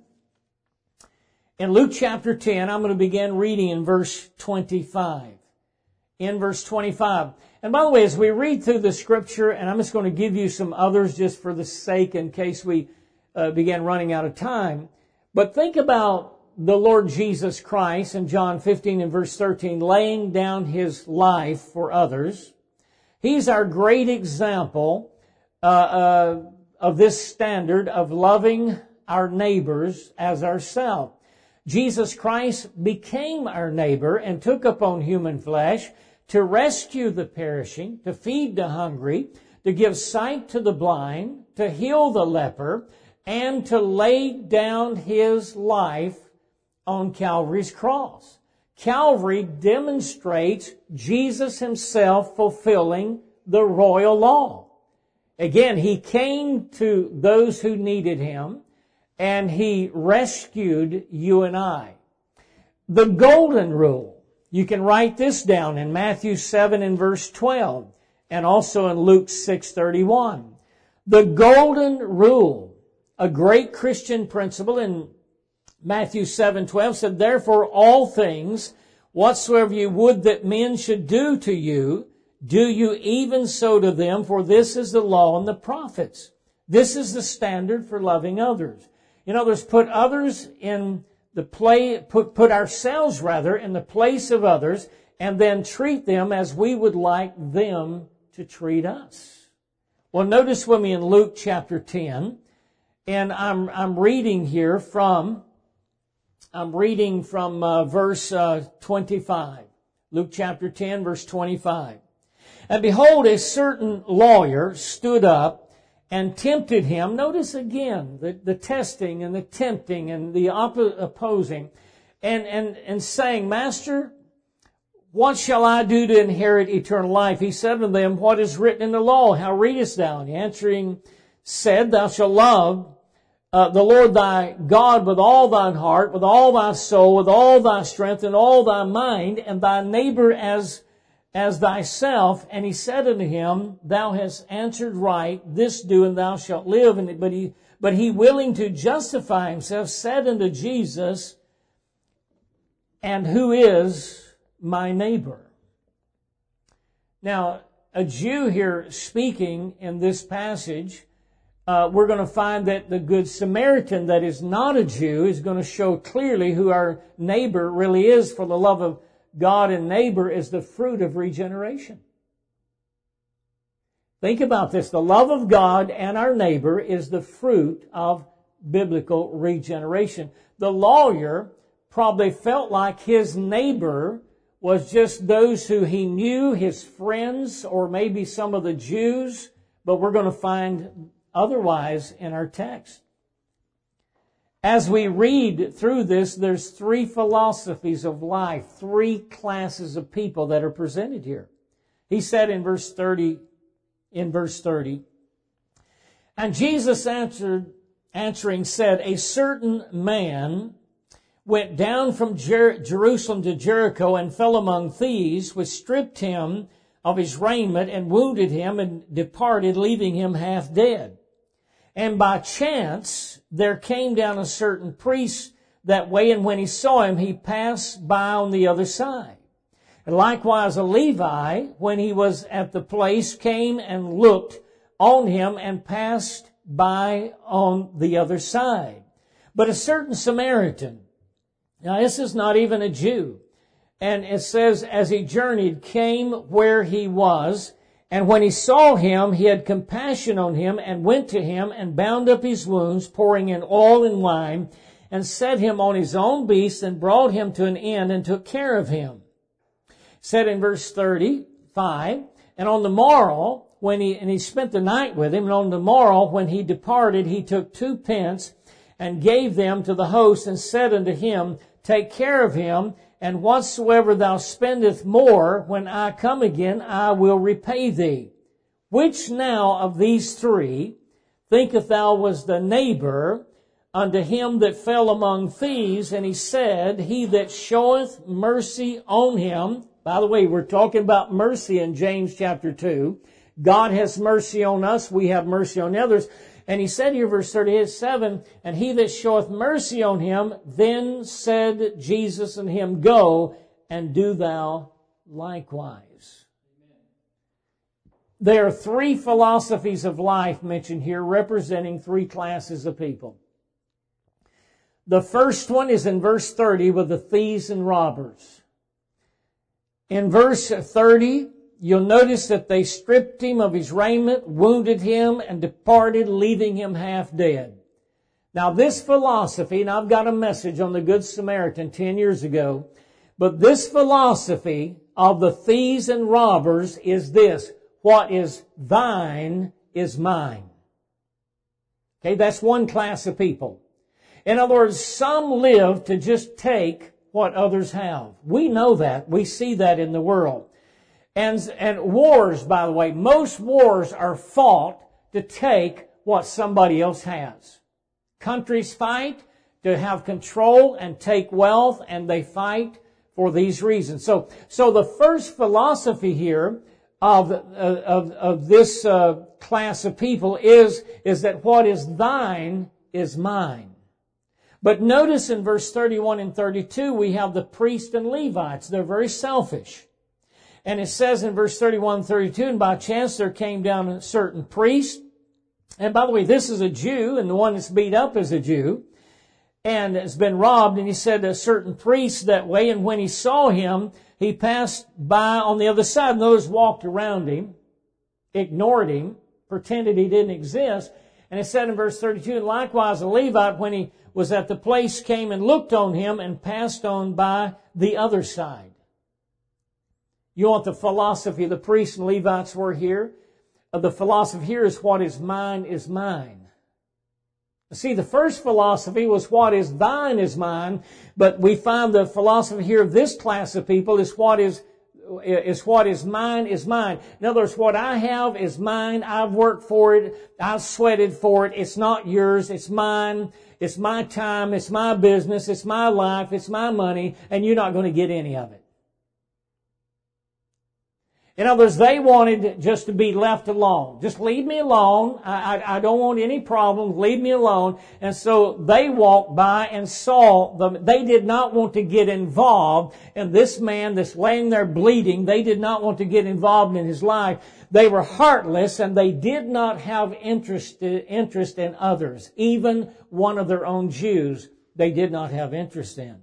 In Luke chapter ten, I'm going to begin reading in verse twenty-five. In verse twenty-five. And by the way, as we read through the scripture, and I'm just going to give you some others just for the sake in case we uh, begin running out of time. But think about the Lord Jesus Christ in John fifteen and verse thirteen, laying down His life for others. He's our great example uh, uh, of this standard of loving our neighbors as ourselves. Jesus Christ became our neighbor and took upon human flesh to rescue the perishing, to feed the hungry, to give sight to the blind, to heal the leper, and to lay down His life on Calvary's cross. Calvary demonstrates Jesus Himself fulfilling the royal law. Again, He came to those who needed Him, and He rescued you and I. The golden rule. You can write this down in Matthew seven and verse twelve, and also in Luke six thirty-one. The golden rule, a great Christian principle in Matthew seven twelve said, "Therefore all things, whatsoever you would that men should do to you, do you even so to them, for this is the law and the prophets." This is the standard for loving others. In other words, put others in the play, put, put ourselves rather in the place of others, and then treat them as we would like them to treat us. Well, notice with me in Luke chapter ten, and I'm, I'm reading here from, I'm reading from uh, verse uh, twenty-five. Luke chapter ten, verse twenty-five. "And behold, a certain lawyer stood up and tempted him." Notice again the, the testing and the tempting and the oppo- opposing. And, and, and saying, "Master, what shall I do to inherit eternal life?" He said to them, "What is written in the law? How readest thou?" And answering said, "Thou shalt love uh, the Lord thy God with all thine heart, with all thy soul, with all thy strength, and all thy mind, and thy neighbor as as thyself. And he said unto him, Thou hast answered right, this do, and thou shalt live. And but he but he willing to justify himself said unto Jesus, And who is my neighbor? Now, a Jew here speaking in this passage, uh, we're going to find that the Good Samaritan that is not a Jew is going to show clearly who our neighbor really is, for the love of God and neighbor is the fruit of regeneration. Think about this. The love of God and our neighbor is the fruit of biblical regeneration. The lawyer probably felt like his neighbor was just those who he knew, his friends, or maybe some of the Jews, but we're going to find otherwise in our text. As we read through this, there's three philosophies of life, three classes of people that are presented here. He said in verse thirty, in verse thirty, And Jesus answered, answering said, A certain man went down from Jer- Jerusalem to Jericho and fell among thieves, which stripped him of his raiment and wounded him and departed, leaving him half dead. And by chance there came down a certain priest that way, and when he saw him, he passed by on the other side. And likewise a Levi, when he was at the place, came and looked on him and passed by on the other side. But a certain Samaritan, now this is not even a Jew, and it says, as he journeyed, came where he was, and when he saw him, he had compassion on him, and went to him, and bound up his wounds, pouring in oil and wine, and set him on his own beast, and brought him to an inn, and took care of him. Said in verse thirty-five, And on the morrow, when he, and he spent the night with him, and on the morrow, when he departed, he took two pence, and gave them to the host, and said unto him, Take care of him, and whatsoever thou spendest more, when I come again, I will repay thee. Which now of these three thinketh thou was the neighbor unto him that fell among thieves? And he said, He that showeth mercy on him. By the way, we're talking about mercy in James chapter two. God has mercy on us. We have mercy on others. And he said here, verse thirty-seven, And he that showeth mercy on him, then said Jesus unto him, Go, and do thou likewise. There are three philosophies of life mentioned here, representing three classes of people. The first one is in verse thirty with the thieves and robbers. In verse thirty, you'll notice that they stripped him of his raiment, wounded him, and departed, leaving him half dead. Now this philosophy, and I've got a message on the Good Samaritan ten years ago, but this philosophy of the thieves and robbers is this: what is thine is mine. Okay, that's one class of people. In other words, some live to just take what others have. We know that. We see that in the world. And, and wars, by the way, most wars are fought to take what somebody else has. Countries fight to have control and take wealth, and they fight for these reasons. So, so the first philosophy here of, of, of this uh, class of people is, is that what is thine is mine. But notice in verse thirty-one and thirty-two, we have the priests and Levites. They're very selfish. And it says in verse thirty-one and thirty-two, And by chance there came down a certain priest. And by the way, this is a Jew, and the one that's beat up is a Jew, and has been robbed. And he said, A certain priest that way, and when he saw him, he passed by on the other side. And those walked around him, ignored him, pretended he didn't exist. And it said in verse thirty-two, And likewise a Levite, when he was at the place, came and looked on him, and passed on by the other side. You want the philosophy the priests and Levites were here? Uh, the philosophy here is what is mine is mine. See, the first philosophy was what is thine is mine, but we find the philosophy here of this class of people is what is is what is mine is mine. In other words, what I have is mine. I've worked for it. I've sweated for it. It's not yours. It's mine. It's my time. It's my business. It's my life. It's my money. And you're not going to get any of it. In other words, they wanted just to be left alone. Just leave me alone. I, I, I don't want any problems. Leave me alone. And so they walked by and saw them. They did not want to get involved in this man that's laying there bleeding. They did not want to get involved in his life. They were heartless and they did not have interest, interest in others. Even one of their own Jews, they did not have interest in.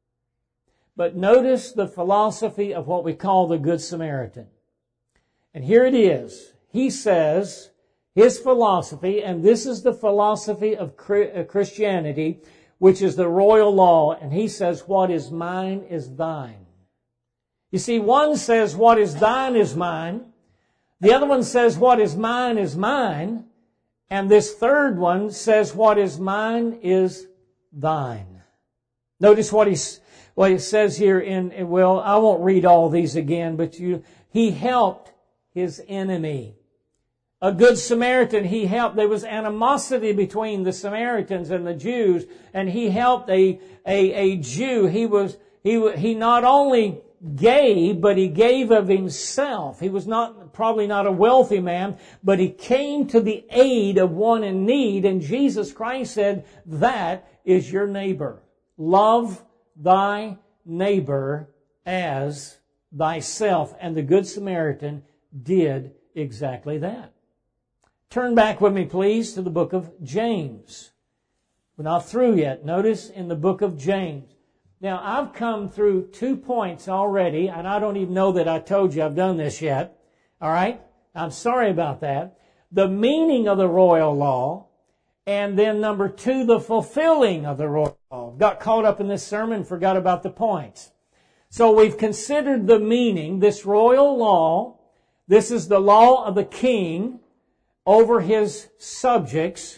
But notice the philosophy of what we call the Good Samaritan. And here it is. He says, his philosophy, and this is the philosophy of Christianity, which is the royal law, and he says, what is mine is thine. You see, one says, what is thine is mine. The other one says, what is mine is mine. And this third one says, what is mine is thine. Notice what he, what he says here in, well, I won't read all these again, but you, he helped his enemy. A good Samaritan, he helped. There was animosity between the Samaritans and the Jews, and he helped a, a, a Jew. He was, he, he not only gave, but he gave of himself. He was not, probably not a wealthy man, but he came to the aid of one in need, and Jesus Christ said, that is your neighbor. Love thy neighbor as thyself. And the Good Samaritan did exactly that. Turn back with me, please, to the book of James. We're not through yet. Notice in the book of James. Now, I've come through two points already, and I don't even know that I told you I've done this yet. All right? I'm sorry about that. The meaning of the royal law, and then number two, the fulfilling of the royal law. Got caught up in this sermon, forgot about the points. So we've considered the meaning, this royal law. This is the law of the king over his subjects.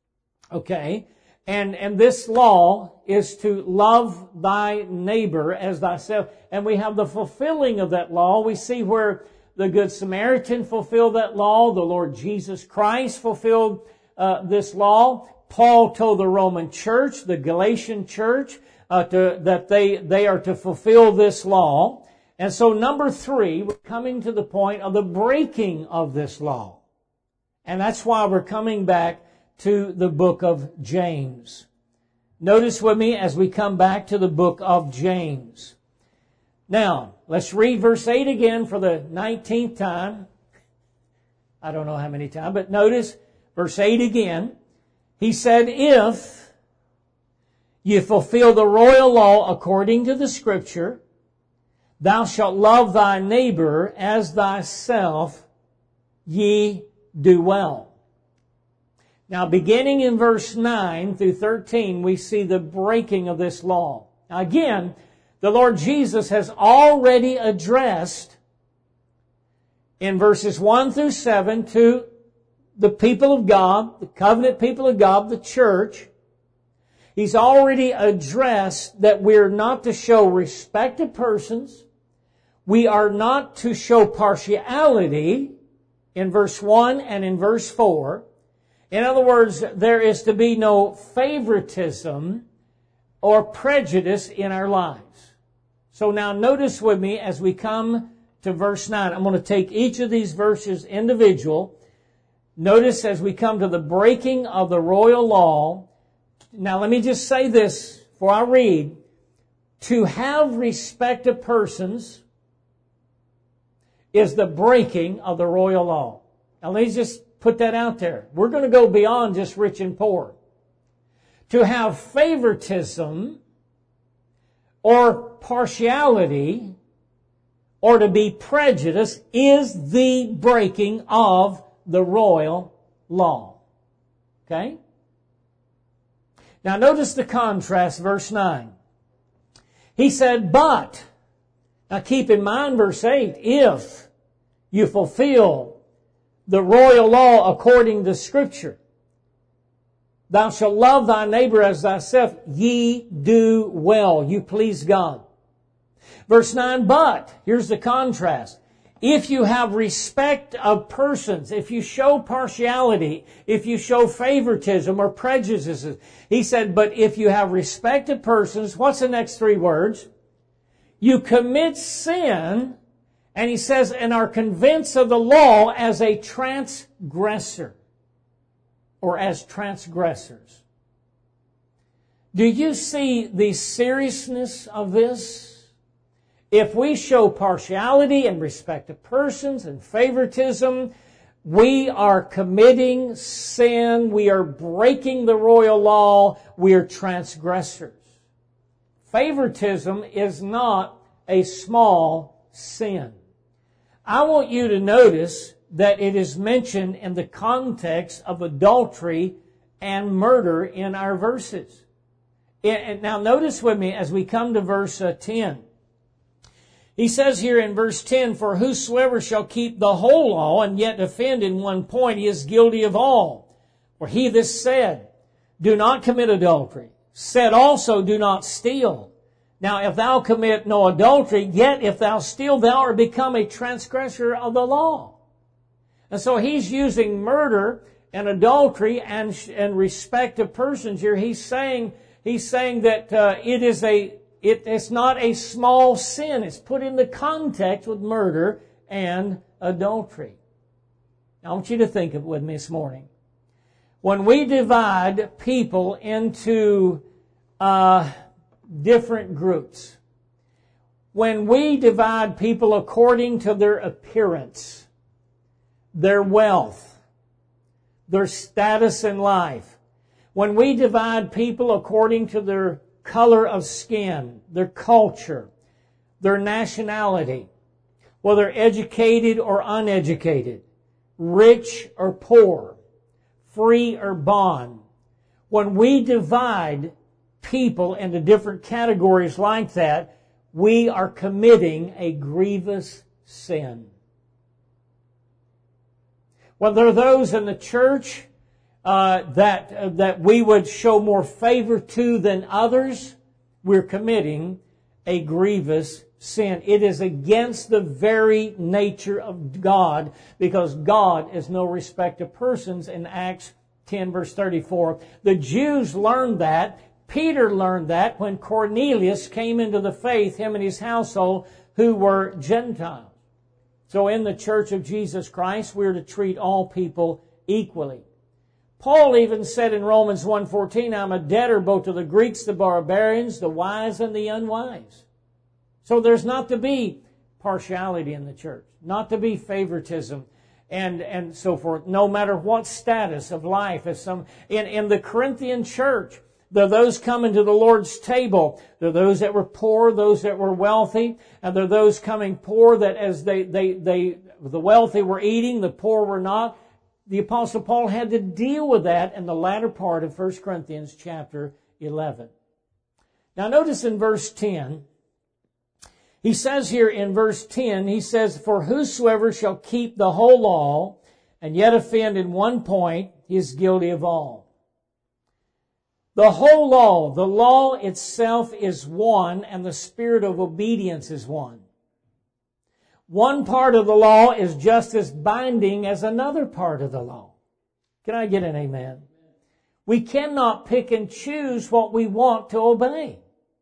Okay. And, and this law is to love thy neighbor as thyself. And we have the fulfilling of that law. We see where the Good Samaritan fulfilled that law. The Lord Jesus Christ fulfilled uh, this law. Paul told the Roman church, the Galatian church, uh, to, that they, they are to fulfill this law. And so number three, we're coming to the point of the breaking of this law. And that's why we're coming back to the book of James. Notice with me as we come back to the book of James. Now, let's read verse eight again for the nineteenth time. I don't know how many times, but notice verse eight again. He said, if you fulfill the royal law according to the Scripture, thou shalt love thy neighbor as thyself, ye do well. Now, beginning in verse nine through thirteen, we see the breaking of this law. Now, again, the Lord Jesus has already addressed in verses one through seven to the people of God, the covenant people of God, the church. He's already addressed that we're not to show respect to persons. We are not to show partiality in verse one and in verse four. In other words, there is to be no favoritism or prejudice in our lives. So now notice with me as we come to verse nine. I'm going to take each of these verses individual. Notice as we come to the breaking of the royal law. Now let me just say this before I read. To have respect of persons is the breaking of the royal law. Now let me just put that out there. We're going to go beyond just rich and poor. To have favoritism or partiality or to be prejudiced is the breaking of the royal law. Okay? Now notice the contrast, verse nine. He said, but, now keep in mind verse eight, if you fulfill the royal law according to Scripture, thou shalt love thy neighbor as thyself, ye do well. You please God. Verse nine, but, here's the contrast. If you have respect of persons, if you show partiality, if you show favoritism or prejudices, he said, but if you have respect of persons, what's the next three words? You commit sin, and he says, and are convinced of the law as a transgressor, or as transgressors. Do you see the seriousness of this? If we show partiality and respect to persons and favoritism, we are committing sin. We are breaking the royal law. We are transgressors. Favoritism is not a small sin. I want you to notice that it is mentioned in the context of adultery and murder in our verses. Now notice with me as we come to verse ten. He says here in verse ten, for whosoever shall keep the whole law and yet offend in one point, he is guilty of all. For he that said, do not commit adultery, said also, do not steal. Now if thou commit no adultery, yet if thou steal, thou art become a transgressor of the law. And so he's using murder and adultery and, and respect of persons here. He's saying, he's saying that uh, it is a It, it's not a small sin. It's put in the context with murder and adultery. I want you to think of it with me this morning. When we divide people into uh, different groups, when we divide people according to their appearance, their wealth, their status in life, when we divide people according to their color of skin, their culture, their nationality, whether educated or uneducated, rich or poor, free or bond. When we divide people into different categories like that, we are committing a grievous sin. Whether those in the church Uh, that uh, that we would show more favor to than others, we're committing a grievous sin. It is against the very nature of God, because God is no respecter of persons in Acts ten verse thirty-four. The Jews learned that. Peter learned that when Cornelius came into the faith, him and his household, who were Gentiles. So in the church of Jesus Christ, we're to treat all people equally. Paul even said in Romans one fourteen, I'm a debtor both to the Greeks, the barbarians, the wise and the unwise. So there's not to be partiality in the church, not to be favoritism and, and so forth, no matter what status of life. As some in, in the Corinthian church, there are those coming to the Lord's table. There are those that were poor, those that were wealthy, and there are those coming poor that as they, they, they the wealthy were eating, the poor were not. The Apostle Paul had to deal with that in the latter part of First Corinthians chapter eleven. Now notice in verse ten, he says here in verse ten, he says, for whosoever shall keep the whole law and yet offend in one point, he is guilty of all. The whole law, the law itself is one, and the spirit of obedience is one. One part of the law is just as binding as another part of the law. Can I get an amen? We cannot pick and choose what we want to obey.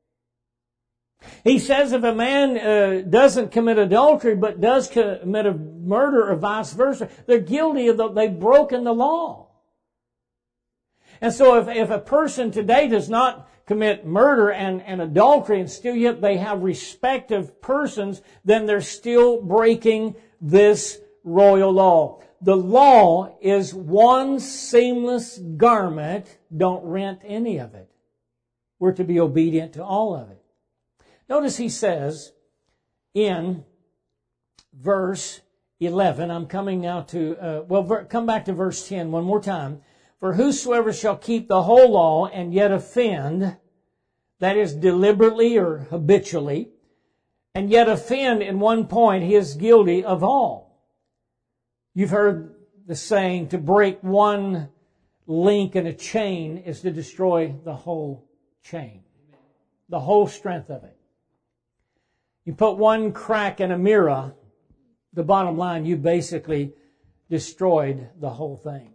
He says if a man uh, doesn't commit adultery but does commit a murder or vice versa, they're guilty of the, they've broken the law. And so if, if a person today does not commit murder and, and adultery and still yet they have respective persons, then they're still breaking this royal law. The law is one seamless garment. Don't rent any of it. We're to be obedient to all of it. Notice he says in verse eleven, I'm coming now to, uh, well, ver- come back to verse ten one more time. For whosoever shall keep the whole law and yet offend, that is deliberately or habitually, and yet offend in one point, he is guilty of all. You've heard the saying, to break one link in a chain is to destroy the whole chain, the whole strength of it. You put one crack in a mirror, the bottom line, you basically destroyed the whole thing.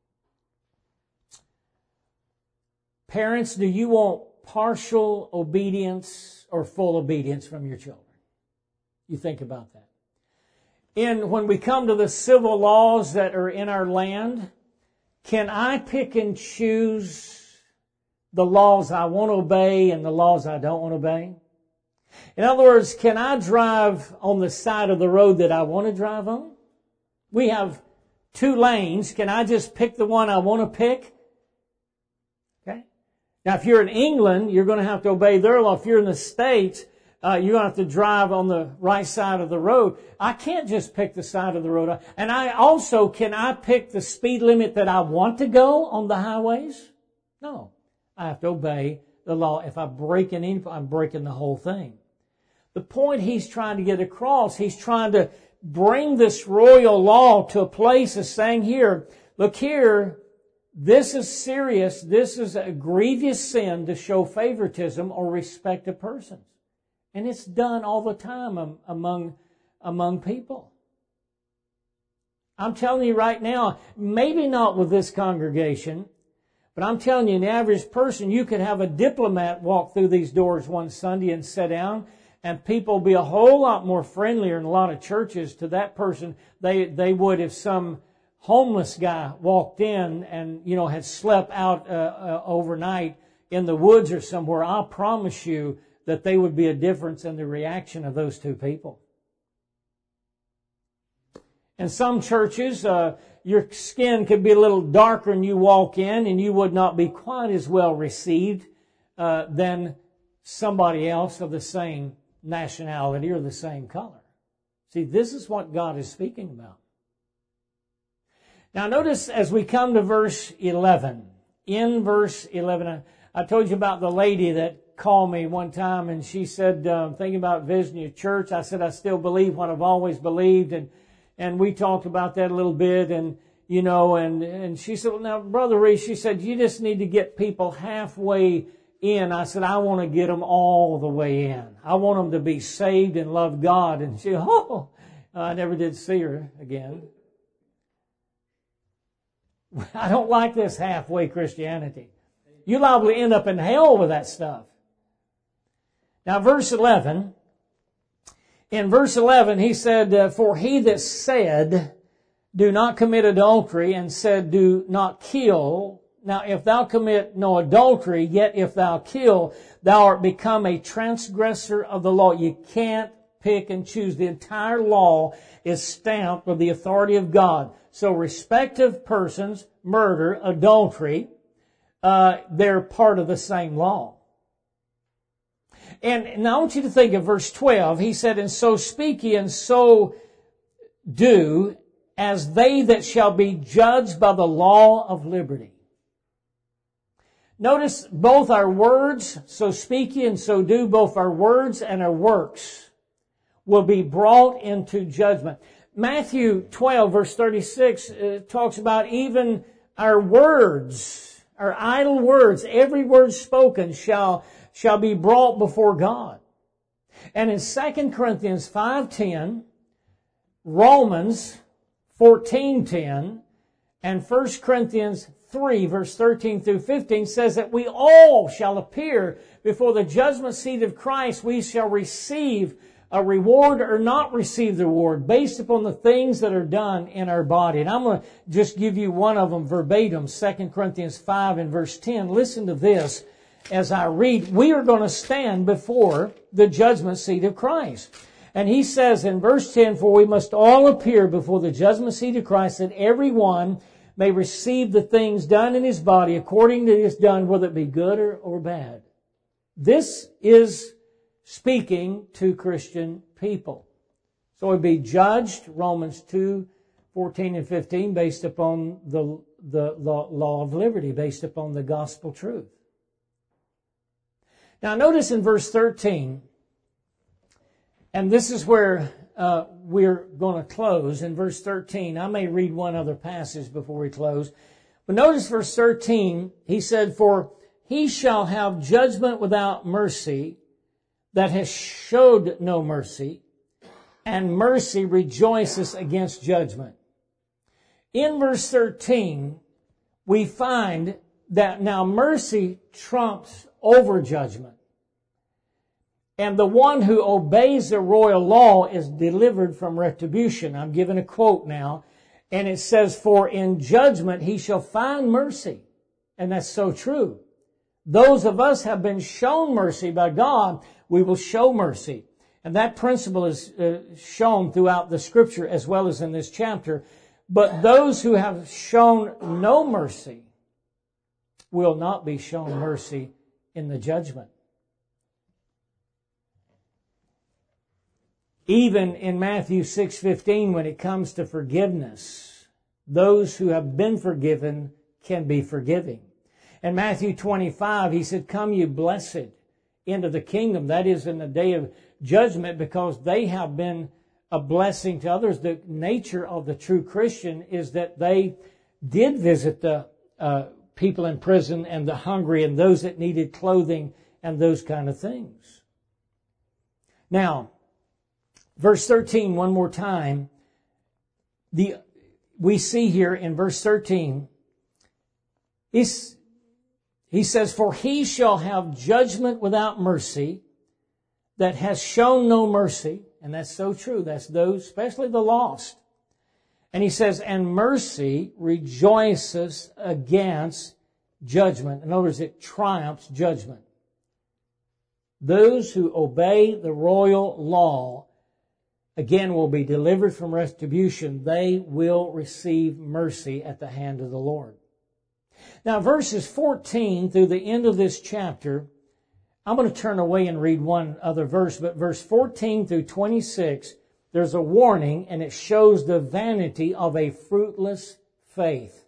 Parents, do you want partial obedience or full obedience from your children? You think about that. And when we come to the civil laws that are in our land, can I pick and choose the laws I want to obey and the laws I don't want to obey? In other words, can I drive on the side of the road that I want to drive on? We have two lanes. Can I just pick the one I want to pick? Okay. Now, if you're in England, you're going to have to obey their law. If you're in the States, uh, you're going to have to drive on the right side of the road. I can't just pick the side of the road. And I also, can I pick the speed limit that I want to go on the highways? No. I have to obey the law. If I break any, I'm breaking the whole thing. The point he's trying to get across, he's trying to bring this royal law to a place of saying here, look here, this is serious. This is a grievous sin to show favoritism or respect of persons. And it's done all the time among, among people. I'm telling you right now, maybe not with this congregation, but I'm telling you, an average person, you could have a diplomat walk through these doors one Sunday and sit down, and people will be a whole lot more friendlier in a lot of churches to that person they they would if some homeless guy walked in and, you know, had slept out uh, uh, overnight in the woods or somewhere. I promise you that there would be a difference in the reaction of those two people. In some churches, uh, your skin could be a little darker and you walk in and you would not be quite as well received uh, than somebody else of the same nationality or the same color. See, this is what God is speaking about. Now notice as we come to verse eleven. In verse eleven, I, I told you about the lady that called me one time and she said, um, thinking about visiting your church. I said, I still believe what I've always believed. And And we talked about that a little bit, and, you know, and, and she said, well, now, Brother Reese, she said, you just need to get people halfway in. I said, I want to get them all the way in. I want them to be saved and love God. And she, oh, I never did see her again. I don't like this halfway Christianity. You're liable to end up in hell with that stuff. Now, verse eleven. In verse eleven, he said, uh, for he that said, do not commit adultery, and said, do not kill. Now, if thou commit no adultery, yet if thou kill, thou art become a transgressor of the law. You can't pick and choose. The entire law is stamped with the authority of God. So respective persons, murder, adultery, uh, they're part of the same law. And now I want you to think of verse twelve. He said, and so speak ye, and so do, as they that shall be judged by the law of liberty. Notice both our words, so speak ye and so do, both our words and our works will be brought into judgment. Matthew twelve, verse thirty-six, uh, talks about even our words, our idle words, every word spoken shall shall be brought before God. And in Second Corinthians five ten, Romans fourteen ten, and First Corinthians three, verse thirteen through fifteen says that we all shall appear before the judgment seat of Christ. We shall receive a reward or not receive the reward based upon the things that are done in our body. And I'm going to just give you one of them verbatim, Second Corinthians five and verse ten. Listen to this. As I read, we are going to stand before the judgment seat of Christ. And he says in verse ten, for we must all appear before the judgment seat of Christ, that every one may receive the things done in his body according to his done, whether it be good or, or bad. This is speaking to Christian people. So we'd be judged, Romans two, fourteen and fifteen, based upon the, the law, law of liberty, based upon the gospel truth. Now notice in verse thirteen, and this is where uh, we're going to close. In verse thirteen, I may read one other passage before we close. But notice verse thirteen, he said, for he shall have judgment without mercy, that has showed no mercy, and mercy rejoices against judgment. In verse thirteen, we find that now mercy trumps over judgment. And the one who obeys the royal law is delivered from retribution. I'm giving a quote now. And it says, for in judgment he shall find mercy. And that's so true. Those of us have been shown mercy by God, we will show mercy. And that principle is uh, shown throughout the Scripture as well as in this chapter. But those who have shown no mercy will not be shown mercy in the judgment. Even in Matthew six fifteen, when it comes to forgiveness, those who have been forgiven can be forgiving. In Matthew twenty-five, he said, come you blessed into the kingdom. That is in the day of judgment, because they have been a blessing to others. The nature of the true Christian is that they did visit the uh, people in prison and the hungry and those that needed clothing and those kind of things. Now, verse thirteen, one more time. The, we see here in verse thirteen, he's, he says, for he shall have judgment without mercy that has shown no mercy. And that's so true. That's those, especially the lost. And he says, and mercy rejoices against judgment. In other words, it triumphs judgment. Those who obey the royal law, again, will be delivered from retribution. They will receive mercy at the hand of the Lord. Now, verses fourteen through the end of this chapter, I'm going to turn away and read one other verse, but verse fourteen through twenty-six, there's a warning, and it shows the vanity of a fruitless faith.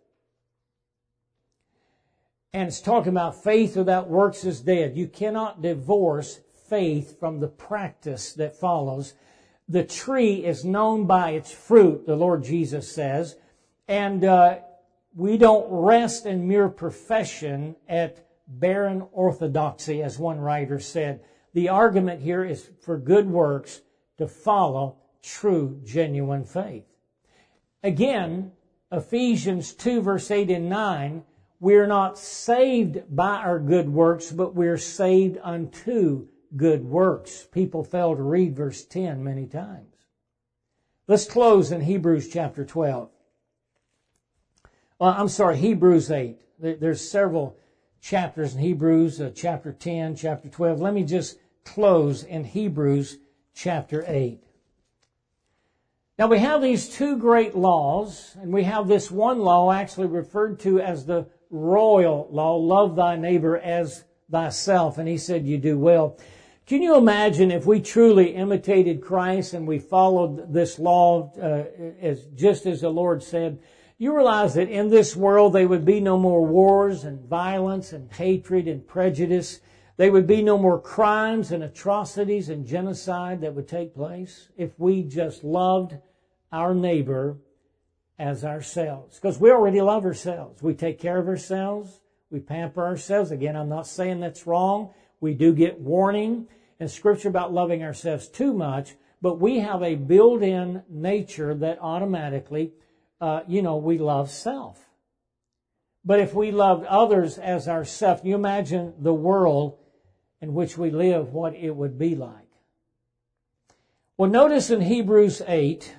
And it's talking about faith without works is dead. You cannot divorce faith from the practice that follows. The tree is known by its fruit, the Lord Jesus says, and uh, we don't rest in mere profession at barren orthodoxy, as one writer said. The argument here is for good works to follow true, genuine faith. Again, Ephesians two, verse eight and nine, we're not saved by our good works, but we're saved unto good works. People fail to read verse ten many times. Let's close in Hebrews chapter twelve. Well, I'm sorry, Hebrews eight. There's several chapters in Hebrews, uh, chapter ten, chapter twelve. Let me just close in Hebrews chapter eight. Now we have these two great laws, and we have this one law actually referred to as the royal law, love thy neighbor as thyself. And he said, you do well. Can you imagine if we truly imitated Christ and we followed this law uh, as just as the Lord said? You realize that in this world there would be no more wars and violence and hatred and prejudice. There would be no more crimes and atrocities and genocide that would take place if we just loved our neighbor as ourselves. Because we already love ourselves. We take care of ourselves. We pamper ourselves. Again, I'm not saying that's wrong. We do get warning in Scripture about loving ourselves too much, but we have a built-in nature that automatically, uh, you know, we love self. But if we loved others as ourselves, you imagine the world in which we live, what it would be like. Well, notice in Hebrews eight,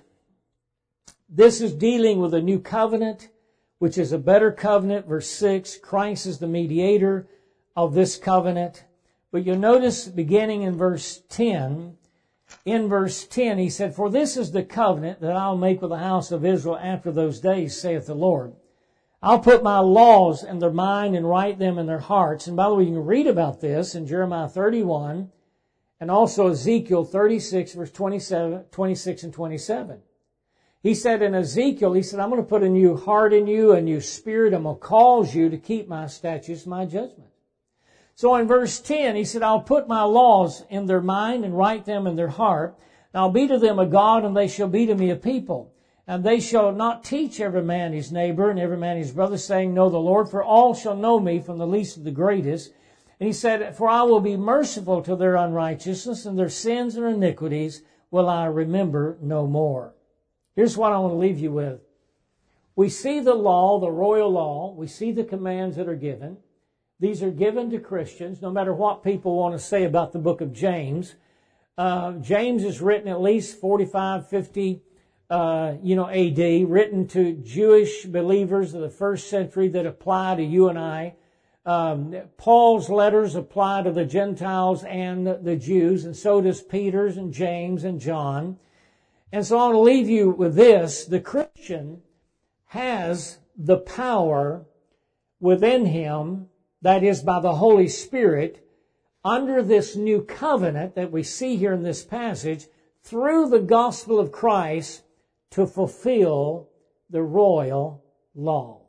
this is dealing with a new covenant, which is a better covenant. Verse six, Christ is the mediator of this covenant. But you'll notice beginning in verse ten, in verse ten, he said, for this is the covenant that I'll make with the house of Israel after those days, saith the Lord. I'll put my laws in their mind and write them in their hearts. And by the way, you can read about this in Jeremiah thirty-one and also Ezekiel thirty-six, verse twenty-seven, twenty-six and twenty-seven. He said in Ezekiel, he said, I'm going to put a new heart in you, a new spirit. I'm going to cause you to keep my statutes, my judgment. So in verse ten, he said, I'll put my laws in their mind and write them in their heart. And I'll be to them a God, and they shall be to me a people. And they shall not teach every man his neighbor and every man his brother, saying, know the Lord, for all shall know me, from the least to the greatest. And he said, for I will be merciful to their unrighteousness, and their sins and iniquities will I remember no more. Here's what I want to leave you with. We see the law, the royal law. We see the commands that are given. These are given to Christians, no matter what people want to say about the book of James. Uh, James is written at least forty-five, fifty, uh, you know, A D, written to Jewish believers of the first century that apply to you and I. Um, Paul's letters apply to the Gentiles and the Jews, and so does Peter's and James and John. And so I want to leave you with this. The Christian has the power within him, that is by the Holy Spirit, under this new covenant that we see here in this passage, through the gospel of Christ, to fulfill the royal law.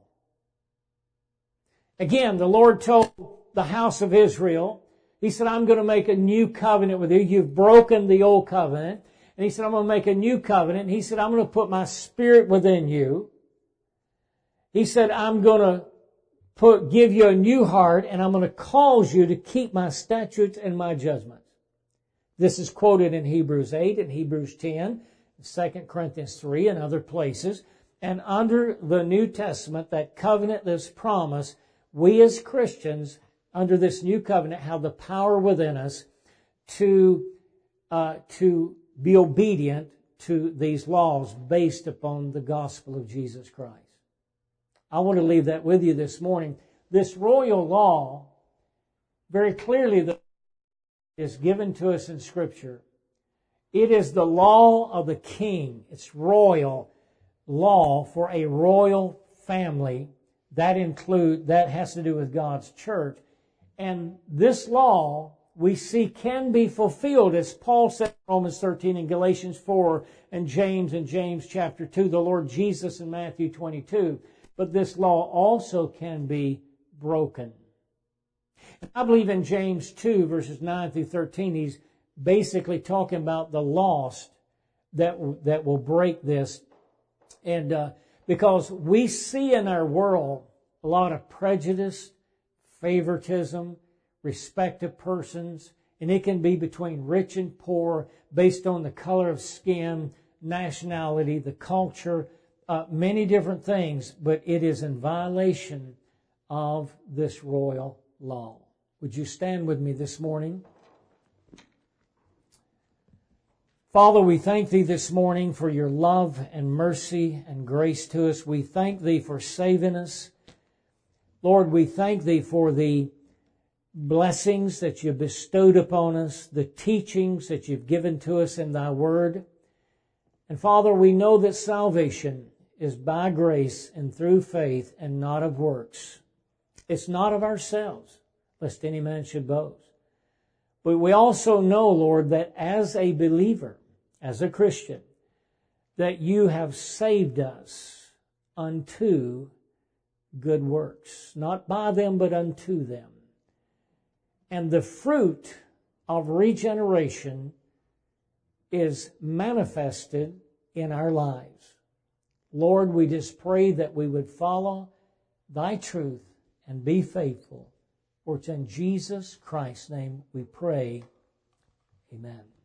Again, the Lord told the house of Israel, He said, I'm going to make a new covenant with you. You've broken the old covenant. And He said, I'm going to make a new covenant. And He said, I'm going to put my Spirit within you. He said, I'm going to put, give you a new heart, and I'm going to cause you to keep my statutes and my judgments. This is quoted in Hebrews eight and Hebrews ten, Second Corinthians three, and other places. And under the New Testament, that covenant, this promise, we as Christians, under this new covenant, have the power within us to, uh, to be obedient to these laws based upon the gospel of Jesus Christ. I want to leave that with you this morning. This royal law, very clearly, the is given to us in Scripture. It is the law of the king. It's royal law for a royal family. That include that has to do with God's church. And this law, we see, can be fulfilled, as Paul said in Romans thirteen and Galatians four and James and James chapter two, the Lord Jesus in Matthew twenty-two. But this law also can be broken. I believe in James two, verses nine through thirteen, he's basically talking about the lost that, that will break this. And uh, because we see in our world a lot of prejudice, favoritism, respect of persons, and it can be between rich and poor based on the color of skin, nationality, the culture, uh, many different things, but it is in violation of this royal law. Would you stand with me this morning? Father, we thank Thee this morning for Your love and mercy and grace to us. We thank Thee for saving us. Lord, we thank Thee for the blessings that You've bestowed upon us, the teachings that You've given to us in Thy Word. And Father, we know that salvation is by grace and through faith and not of works. It's not of ourselves, lest any man should boast. But we also know, Lord, that as a believer, as a Christian, that You have saved us unto good works. Not by them, but unto them. And the fruit of regeneration is manifested in our lives. Lord, we just pray that we would follow Thy truth and be faithful. For it's in Jesus Christ's name we pray. Amen.